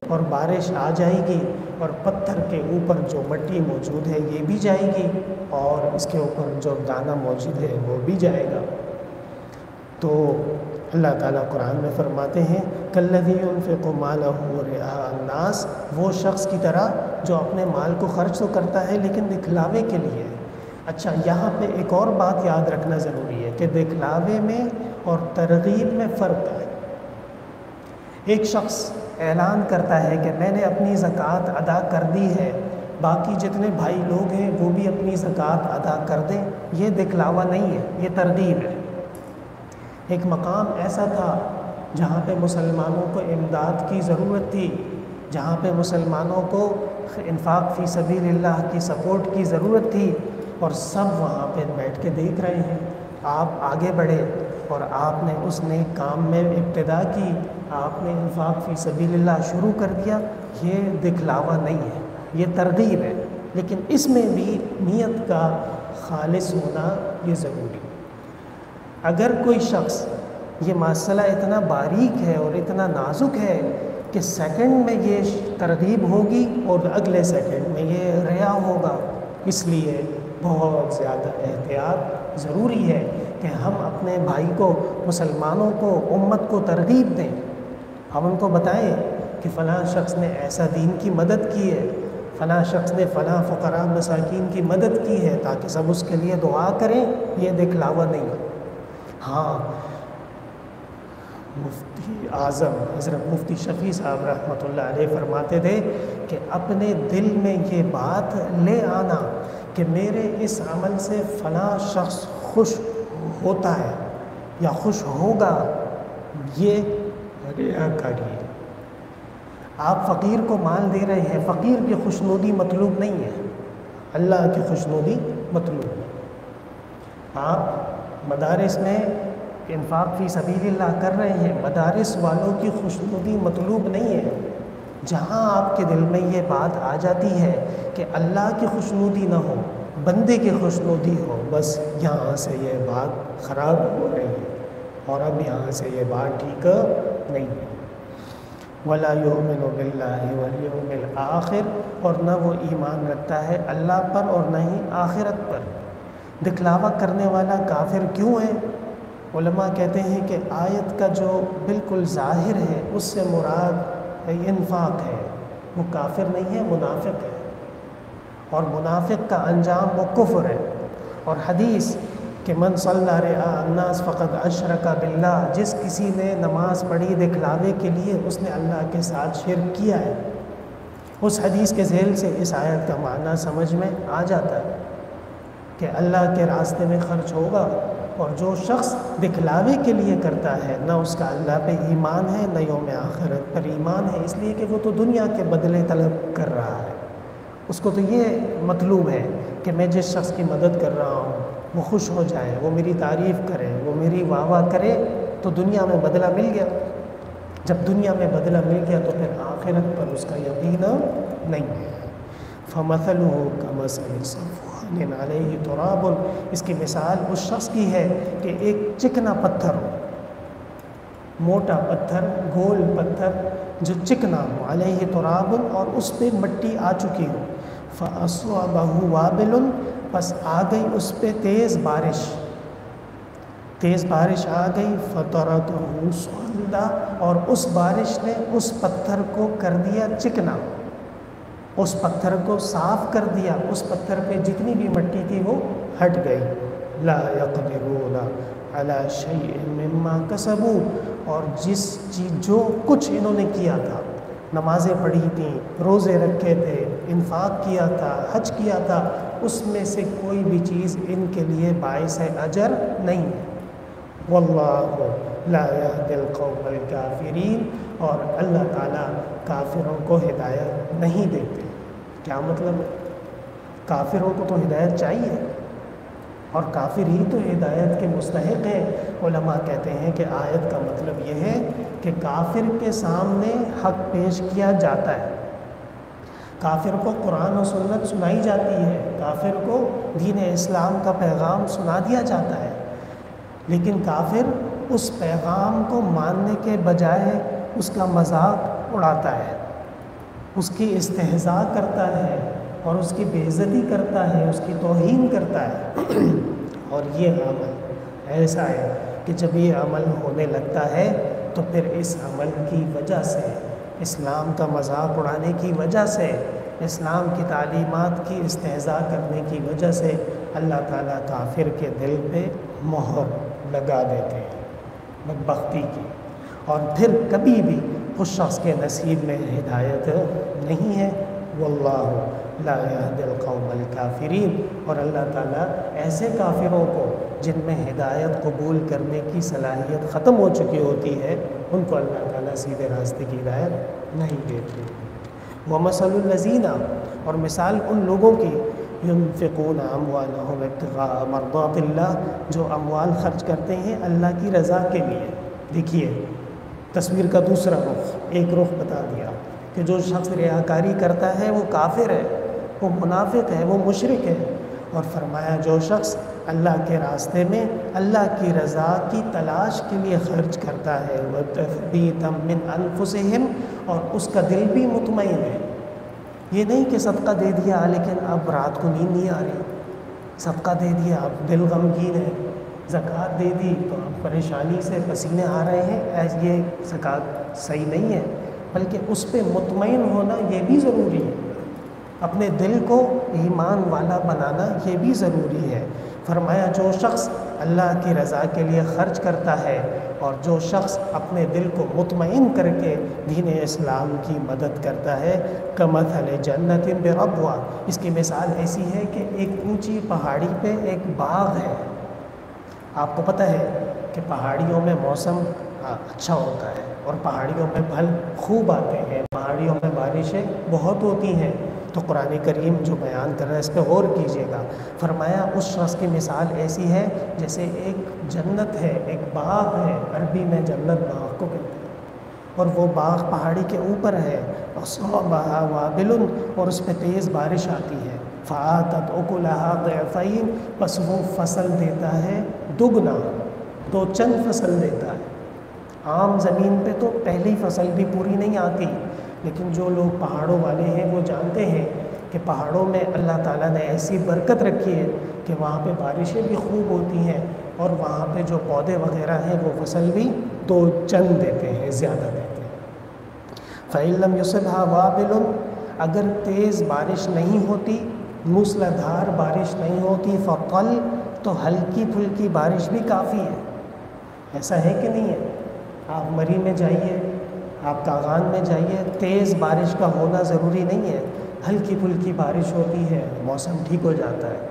اور بارش آ جائے گی اور پتھر کے اوپر جو مٹی موجود ہے یہ بھی جائے گی اور اس کے اوپر جو دانہ موجود ہے وہ بھی جائے گا۔ تو اللہ تعالیٰ قرآن میں فرماتے ہیں کالذی ينفق مالہ رئاء الناس، وہ شخص کی طرح جو اپنے مال کو خرچ تو کرتا ہے لیکن دکھلاوے کے لیے۔ اچھا، یہاں پہ ایک اور بات یاد رکھنا ضروری ہے کہ دکھلاوے میں اور ترغیب میں فرق ہے۔ ایک شخص اعلان کرتا ہے کہ میں نے اپنی زکوٰۃ ادا کر دی ہے، باقی جتنے بھائی لوگ ہیں وہ بھی اپنی زکوٰۃ ادا کر دیں، یہ دکھلاوا نہیں ہے، یہ ترغیب ہے۔ ایک مقام ایسا تھا جہاں پہ مسلمانوں کو امداد کی ضرورت تھی، جہاں پہ مسلمانوں کو انفاق فی سبیل اللہ کی سپورٹ کی ضرورت تھی، اور سب وہاں پہ بیٹھ کے دیکھ رہے ہیں۔ آپ آگے بڑھے اور آپ نے اس نیک کام میں ابتدا کی، آپ نے انفاق فی سبیل اللہ شروع کر دیا، یہ دکھلاوا نہیں ہے، یہ ترغیب ہے، لیکن اس میں بھی نیت کا خالص ہونا یہ ضروری ہے۔ اگر کوئی شخص، یہ مسئلہ اتنا باریک ہے اور اتنا نازک ہے کہ سیکنڈ میں یہ ترغیب ہوگی اور اگلے سیکنڈ میں یہ ریا ہوگا، اس لیے بہت زیادہ احتیاط ضروری ہے کہ ہم اپنے بھائی کو، مسلمانوں کو، امت کو ترغیب دیں، ہم ان کو بتائیں کہ فلاں شخص نے ایسا دین کی مدد کی ہے، فلاں شخص نے فلاں فقراء مساکین کی مدد کی ہے، تاکہ سب اس کے لیے دعا کریں، یہ دکھلاوا نہیں۔ ہاں، مفتی اعظم حضرت مفتی شفیع صاحب رحمۃ اللہ علیہ فرماتے تھے کہ اپنے دل میں یہ بات لے آنا کہ میرے اس عمل سے فلاں شخص خوش ہوتا ہے یا خوش ہوگا، یہ ریاکاری ہے۔ آپ فقیر کو مال دے رہے ہیں، فقیر کی خوشنودی مطلوب نہیں ہے، اللہ کی خوشنودی مطلوب ہے۔ آپ مدارس میں انفاق فی سبیل اللہ کر رہے ہیں، مدارس والوں کی خوشنودی مطلوب نہیں ہے۔ جہاں آپ کے دل میں یہ بات آ جاتی ہے کہ اللہ کی خوشنودی نہ ہو، بندے کی خوشنودی ہو، بس یہاں سے یہ بات خراب ہو رہی ہے اور اب یہاں سے یہ بات ٹھیک نہیں ہے۔ وَلَا يُؤْمِنُ بِاللَّهِ وَالْيَوْمِ الْآخِرِ، اور نہ وہ ایمان رکھتا ہے اللہ پر اور نہ ہی آخرت پر۔ دکھلاوا کرنے والا کافر کیوں ہے؟ علماء کہتے ہیں کہ آیت کا جو بالکل ظاہر ہے اس سے مراد انفاق ہے، وہ کافر نہیں ہے، منافق ہے، اور منافق کا انجام وہ کفر ہے۔ اور حدیث کہ من صلی رئاء الناس فقد اشرک باللہ، جس کسی نے نماز پڑھی دکھلاوے کے لیے اس نے اللہ کے ساتھ شرک کیا ہے۔ اس حدیث کے ذیل سے اس آیت کا معنی سمجھ میں آ جاتا ہے کہ اللہ کے راستے میں خرچ ہوگا، اور جو شخص دکھلاوے کے لیے کرتا ہے نہ اس کا اللہ پہ ایمان ہے نہ یوم آخرت پر ایمان ہے، اس لیے کہ وہ تو دنیا کے بدلے طلب کر رہا ہے۔ اس کو تو یہ مطلوب ہے کہ میں جس شخص کی مدد کر رہا ہوں وہ خوش ہو جائے، وہ میری تعریف کرے، وہ میری واہ واہ کرے، تو دنیا میں بدلہ مل گیا۔ جب دنیا میں بدلہ مل گیا تو پھر آخرت پر اس کا یقین نہیں ہے۔ فَمَثَلُهُ كَمَثَلِ صَفْوَانٍ عَلَيْهِ تُرَابٌ، اس کی مثال اس شخص کی ہے کہ ایک چکنا پتھر ہو، موٹا پتھر، گول پتھر جو چکنا ہو، علیہ تراب، اور اس پہ مٹی آ چکی ہو، فَأَصْوَبَهُ وَابِلٌ، پس آ گئی اس پہ تیز بارش، تیز بارش آ گئی، فَتَرَكَهُ صَلْدًا، اور اس بارش نے اس پتھر کو کر دیا چکنا، اس پتھر کو صاف کر دیا، اس پتھر پہ جتنی بھی مٹی تھی وہ ہٹ گئی۔ لا يقدرون على شيء مما كسبوا، اور جس چیز جو کچھ انہوں نے کیا تھا، نمازیں پڑھی تھیں، روزے رکھے تھے، انفاق کیا تھا، حج کیا تھا، اس میں سے کوئی بھی چیز ان کے لیے باعث اجر نہیں ہے۔ واللہ لا يهدي القوم الكافرین، اور اللہ تعالیٰ کافروں کو ہدایت نہیں دیتے۔ کیا مطلب؟ کافروں کو تو ہدایت چاہیے، اور کافر ہی تو ہدایت کے مستحق ہیں۔ علماء کہتے ہیں کہ آیت کا مطلب یہ ہے کہ کافر کے سامنے حق پیش کیا جاتا ہے، کافر کو قرآن و سنت سنائی جاتی ہے، کافر کو دین اسلام کا پیغام سنا دیا جاتا ہے، لیکن کافر اس پیغام کو ماننے کے بجائے اس کا مذاق اڑاتا ہے، اس کی استہزاء کرتا ہے اور اس کی بے عزتی کرتا ہے، اس کی توہین کرتا ہے اور یہ عمل ایسا ہے کہ جب یہ عمل ہونے لگتا ہے تو پھر اس عمل کی وجہ سے، اسلام کا مذاق اڑانے کی وجہ سے، اسلام کی تعلیمات کی استہزاء کرنے کی وجہ سے اللہ تعالیٰ کافر کے دل پہ مہر لگا دیتے ہیں بدبختی کی، اور پھر کبھی بھی اس شخص کے نصیب میں ہدایت نہیں ہے۔ واللہ لا یہدی القوم الکافرین، اور اللہ تعالیٰ ایسے کافروں کو جن میں ہدایت قبول کرنے کی صلاحیت ختم ہو چکی ہوتی ہے، ان کو اللہ تعالیٰ سیدھے راستے کی ہدایت نہیں دیتے۔ وَمَثَلُ الَّذِينَ، اور مثال ان لوگوں کی ينفقون اموالهم ابتغاء مرضات اللہ، جو اموال خرچ کرتے ہیں اللہ کی رضا کے لیے۔ دیکھیے تصویر کا دوسرا رخ، ایک رخ بتا دیا کہ جو شخص ریاکاری کرتا ہے وہ کافر ہے، وہ منافق ہے، وہ مشرک ہے، اور فرمایا جو شخص اللہ کے راستے میں اللہ کی رضا کی تلاش کے لیے خرچ کرتا ہے، وَتَثْبِيتًا مِّنْ أَنفُسِهِمْ، اور اس کا دل بھی مطمئن ہے۔ یہ نہیں کہ صدقہ دے دیا لیکن اب رات کو نیند نہیں آ رہی، صدقہ دے دیا اب دل غمگین ہے، زکوٰۃ دے دی تو اب پریشانی سے پسینے آ رہے ہیں، ایس یہ زکوٰۃ صحیح نہیں ہے، بلکہ اس پہ مطمئن ہونا یہ بھی ضروری ہے، اپنے دل کو ایمان والا بنانا یہ بھی ضروری ہے۔ فرمایا جو شخص اللہ کی رضا کے لیے خرچ کرتا ہے اور جو شخص اپنے دل کو مطمئن کر کے دین اسلام کی مدد کرتا ہے، کمثل جنت بربوہ، اس کی مثال ایسی ہے کہ ایک اونچی پہاڑی پہ ایک باغ ہے۔ آپ کو پتہ ہے کہ پہاڑیوں میں موسم اچھا ہوتا ہے اور پہاڑیوں میں پھل خوب آتے ہیں، پہاڑیوں میں بارشیں بہت ہوتی ہیں، تو قرآن کریم جو بیان کر رہا ہے اس پہ غور کیجیے گا۔ فرمایا اس شخص کی مثال ایسی ہے جیسے ایک جنت ہے، ایک باغ ہے، عربی میں جنت باغ کو کہتے ہیں، اور وہ باغ پہاڑی کے اوپر ہے، وَصَابَهَا وَابِلٌ، اور اس پہ تیز بارش آتی ہے، فَآتَتْ أُكُلَهَا ضِعْفَيْنِ، بس وہ فصل دیتا ہے دگنا، دو چند فصل دیتا ہے۔ عام زمین پہ تو پہلی فصل بھی پوری نہیں آتی، لیکن جو لوگ پہاڑوں والے ہیں وہ جانتے ہیں کہ پہاڑوں میں اللہ تعالیٰ نے ایسی برکت رکھی ہے کہ وہاں پہ بارشیں بھی خوب ہوتی ہیں، اور وہاں پہ جو پودے وغیرہ ہیں وہ فصل بھی دو چند دیتے ہیں، زیادہ دیتے ہیں۔ فَإِن لَّمْ يُصِبْهَا وَابِلٌ، اگر تیز بارش نہیں ہوتی، موسلا دھار بارش نہیں ہوتی، فَطَلْ، تو ہلکی پھلکی بارش بھی کافی ہے۔ ایسا ہے کہ نہیں ہے؟ آپ مری میں جائیے، آپ کاغان میں جائیے، تیز بارش کا ہونا ضروری نہیں ہے، ہلکی پھلکی بارش ہوتی ہے، موسم ٹھیک ہو جاتا ہے،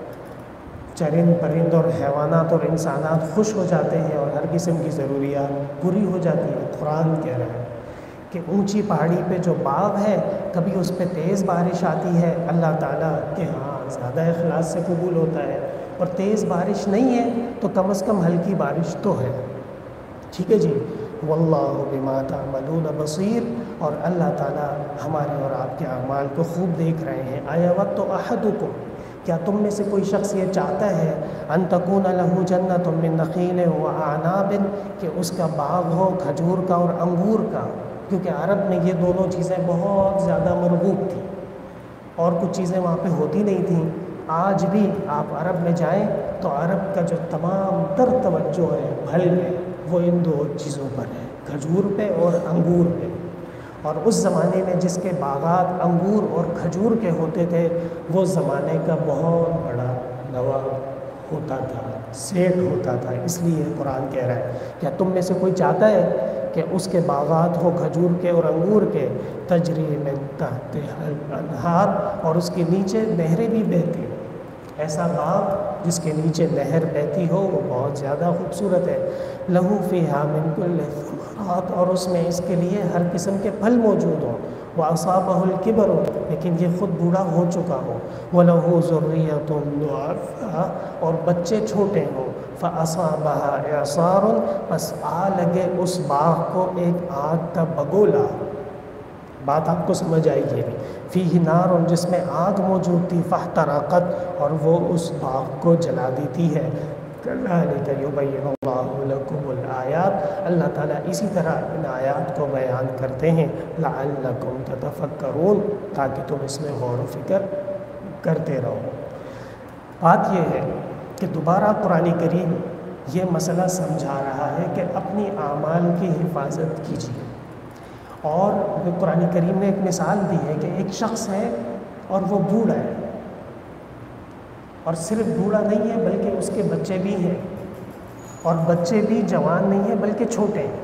چرند پرند اور حیوانات اور انسانات خوش ہو جاتے ہیں اور ہر قسم کی ضروریات پوری ہو جاتی ہیں۔ قرآن کہہ رہا ہے کہ اونچی پہاڑی پہ جو باغ ہے، کبھی اس پہ تیز بارش آتی ہے، اللہ تعالیٰ کے ہاں زیادہ اخلاص سے قبول ہوتا ہے، اور تیز بارش نہیں ہے تو کم از کم ہلکی بارش تو ہے۔ ٹھیک ہے جی، واللہ بما تعملون بصیر، اور اللہ تعالیٰ ہمارے اور آپ کے اعمال کو خوب دیکھ رہے ہیں۔ ایود احدکم، کیا تم میں سے کوئی شخص یہ چاہتا ہے ان تکون لہ جنۃ من نخیل واعناب، کہ اس کا باغ ہو کھجور کا اور انگور کا، کیونکہ عرب میں یہ دونوں چیزیں بہت زیادہ مرغوب تھیں، اور کچھ چیزیں وہاں پہ ہوتی نہیں تھیں۔ آج بھی آپ عرب میں جائیں تو عرب کا جو تمام تر توجہ ہے پھل ہے وہ ان دو چیزوں پر ہے، کھجور پہ اور انگور پہ۔ اور اس زمانے میں جس کے باغات انگور اور کھجور کے ہوتے تھے، وہ زمانے کا بہت بڑا نواب ہوتا تھا، سیٹ ہوتا تھا۔ اس لیے قرآن کہہ رہا ہے کیا تم میں سے کوئی چاہتا ہے کہ اس کے باغات ہو کھجور کے اور انگور کے، تجری من تحتہا الانہار، اور اس کے نیچے نہریں بھی بہتی ہوں۔ ایسا باغ جس کے نیچے نہر بہتی ہو وہ بہت زیادہ خوبصورت ہے۔ لہو فیہا من کل ثمرات، اور اس میں اس کے لیے ہر قسم کے پھل موجود ہوں۔ وَأَصَابَهُ الْكِبَرُ، لیکن یہ خود بوڑھا ہو چکا ہو۔ وَلَهُ ذُرِّيَّةٌ ضُعَفَاءُ، اور بچے چھوٹے ہوں۔ فَأَصَابَهَا إِعْصَارٌ، بس آ لگے اس باغ کو ایک آگ کا بگولا۔ بات آپ کو سمجھ آئی گی، فیہ نار، جس میں آگ موجود تھی، فاحترقت، اور وہ اس باغ کو جلا دیتی ہے۔ کذالک یبین اللہ لکم الآیات، اللہ تعالیٰ اسی طرح ان آیات کو بیان کرتے ہیں لعلکم تتفکرون، تاکہ تم اس میں غور و فکر کرتے رہو۔ بات یہ ہے کہ دوبارہ قرآن کریم یہ مسئلہ سمجھا رہا ہے کہ اپنی اعمال کی حفاظت کیجیے، اور قرآن کریم نے ایک مثال دی ہے کہ ایک شخص ہے اور وہ بوڑھا ہے، اور صرف بوڑھا نہیں ہے بلکہ اس کے بچے بھی ہیں، اور بچے بھی جوان نہیں ہیں بلکہ چھوٹے ہیں،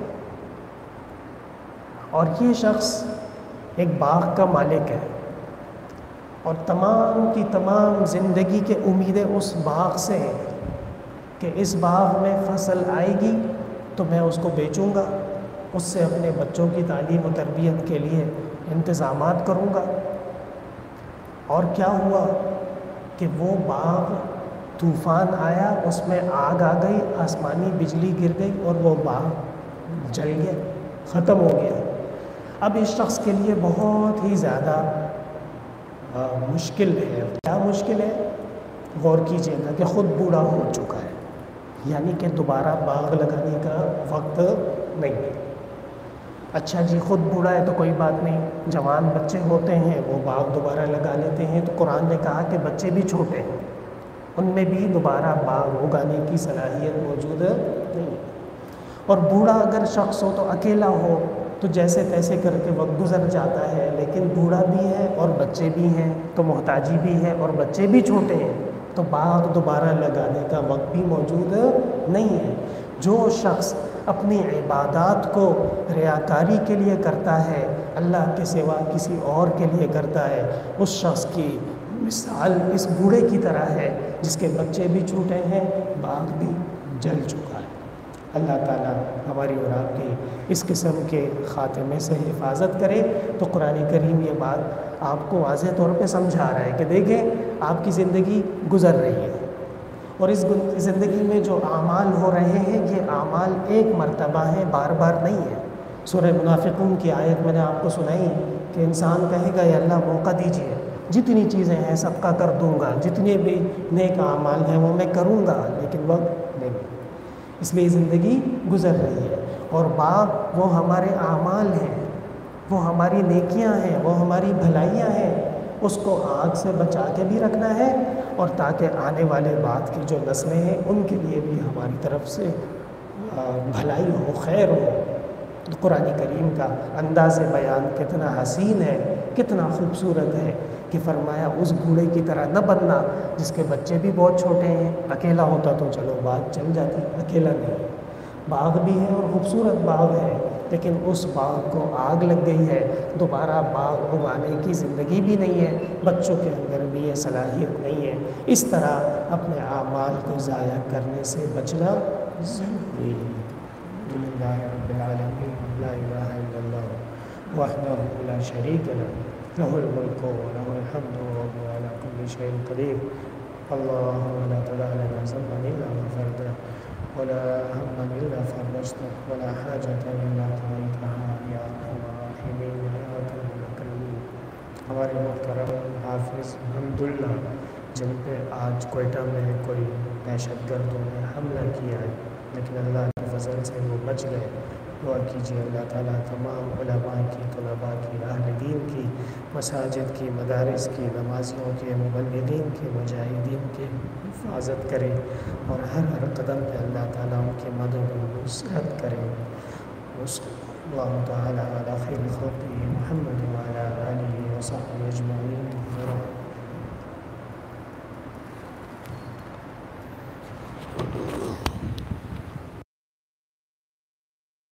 اور یہ شخص ایک باغ کا مالک ہے، اور تمام کی تمام زندگی کے امیدیں اس باغ سے ہیں کہ اس باغ میں فصل آئے گی تو میں اس کو بیچوں گا، اس سے اپنے بچوں کی تعلیم و تربیت کے لیے انتظامات کروں گا۔ اور کیا ہوا کہ وہ باغ طوفان آیا، اس میں آگ آ گئی، آسمانی بجلی گر گئی، اور وہ باغ جل گیا، ختم ہو گیا۔ اب اس شخص کے لیے بہت ہی زیادہ مشکل ہے۔ کیا مشکل ہے؟ غور کیجیے گا کہ خود بوڑھا ہو چکا ہے، یعنی کہ دوبارہ باغ لگانے کا وقت نہیں ہے۔ اچھا جی، خود بوڑھا ہے تو کوئی بات نہیں، جوان بچے ہوتے ہیں وہ باغ دوبارہ لگا لیتے ہیں، تو قرآن نے کہا کہ بچے بھی چھوٹے ہیں، ان میں بھی دوبارہ باغ اگانے کی صلاحیت موجود نہیں ہے۔ اور بوڑھا اگر شخص ہو تو اکیلا ہو تو جیسے تیسے کر کے وقت گزر جاتا ہے، لیکن بوڑھا بھی ہے اور بچے بھی ہیں تو محتاجی بھی ہے اور بچے بھی چھوٹے ہیں، تو باغ دوبارہ لگانے کا وقت بھی موجود نہیں ہے۔ جو شخص اپنی عبادات کو ریاکاری کے لیے کرتا ہے، اللہ کے سوا کسی اور کے لیے کرتا ہے، اس شخص کی مثال اس بوڑھے کی طرح ہے جس کے بچے بھی چھوٹے ہیں، باغ بھی جل چکا ہے۔ اللہ تعالیٰ ہماری اور آپ کی اس قسم کے خاتمے سے حفاظت کرے۔ تو قرآن کریم یہ بات آپ کو واضح طور پہ سمجھا رہا ہے کہ دیکھیں، آپ کی زندگی گزر رہی ہے، اور اس زندگی میں جو اعمال ہو رہے ہیں یہ اعمال ایک مرتبہ ہیں، بار بار نہیں ہے۔ سورہ منافقون کی آیت میں نے آپ کو سنائی کہ انسان کہے گا یا اللہ موقع دیجیے، جتنی چیزیں ہیں صدقہ کر دوں گا، جتنے بھی نیک اعمال ہیں وہ میں کروں گا، لیکن وقت نہیں۔ اس لیے زندگی گزر رہی ہے، اور باغ وہ ہمارے اعمال ہیں، وہ ہماری نیکیاں ہیں، وہ ہماری بھلائیاں ہیں، اس کو آگ سے بچا کے بھی رکھنا ہے، اور تاکہ آنے والے بعد کی جو نسلیں ہیں ان کے لیے بھی ہماری طرف سے بھلائی ہو، خیر ہو۔ قرآن کریم کا انداز بیان کتنا حسین ہے، کتنا خوبصورت ہے کہ فرمایا اس بوڑھے کی طرح نہ بننا جس کے بچے بھی بہت چھوٹے ہیں۔ اکیلا ہوتا تو چلو بات چل جاتی، اکیلا نہیں، باغ بھی ہے اور خوبصورت باغ ہے، لیکن اس باغ کو آگ لگ گئی ہے، دوبارہ باغ اگانے کی زندگی بھی نہیں ہے، بچوں کے اندر بھی یہ صلاحیت نہیں ہے۔ اس طرح اپنے اعمال کو ضائع کرنے سے بچنا ضروری ہے۔ الحمدللہ رب العالمین، لا الہ الا اللہ وحدہ لا شریک لہ، لہ الملک و لہ الحمد وهو علی کل شیء قدیر۔ اللہم لا تدع لنا ذنبا الا غفرتہ، ولا ہما الا فرجتہ، ولا حاجۃ الا قضیتها یا ارحم الراحمین یا اکرم الاکرمین۔ ہمارے محترم حافظ حمداللہ جن پہ آج کوئٹہ میں کوئی دہشت گردوں نے حملہ کیا ہے، لیکن اللہ کے فضل سے وہ بچ گئے۔ دعا کیجیے اللہ تعالیٰ تمام علماء کی، طلباء کی، اہل دین کی، مساجد کی، مدارس کی، نمازیوں کے، مبلغین کے، مجاہدین کی حفاظت کرے، اور ہر ہر قدم پہ اللہ تعالیٰ ان کی مدد و نصرت کرے۔ اللہ تعالیٰ علی خیر خلقہ محمد وعلی آلہ وصحبہ اجمعین۔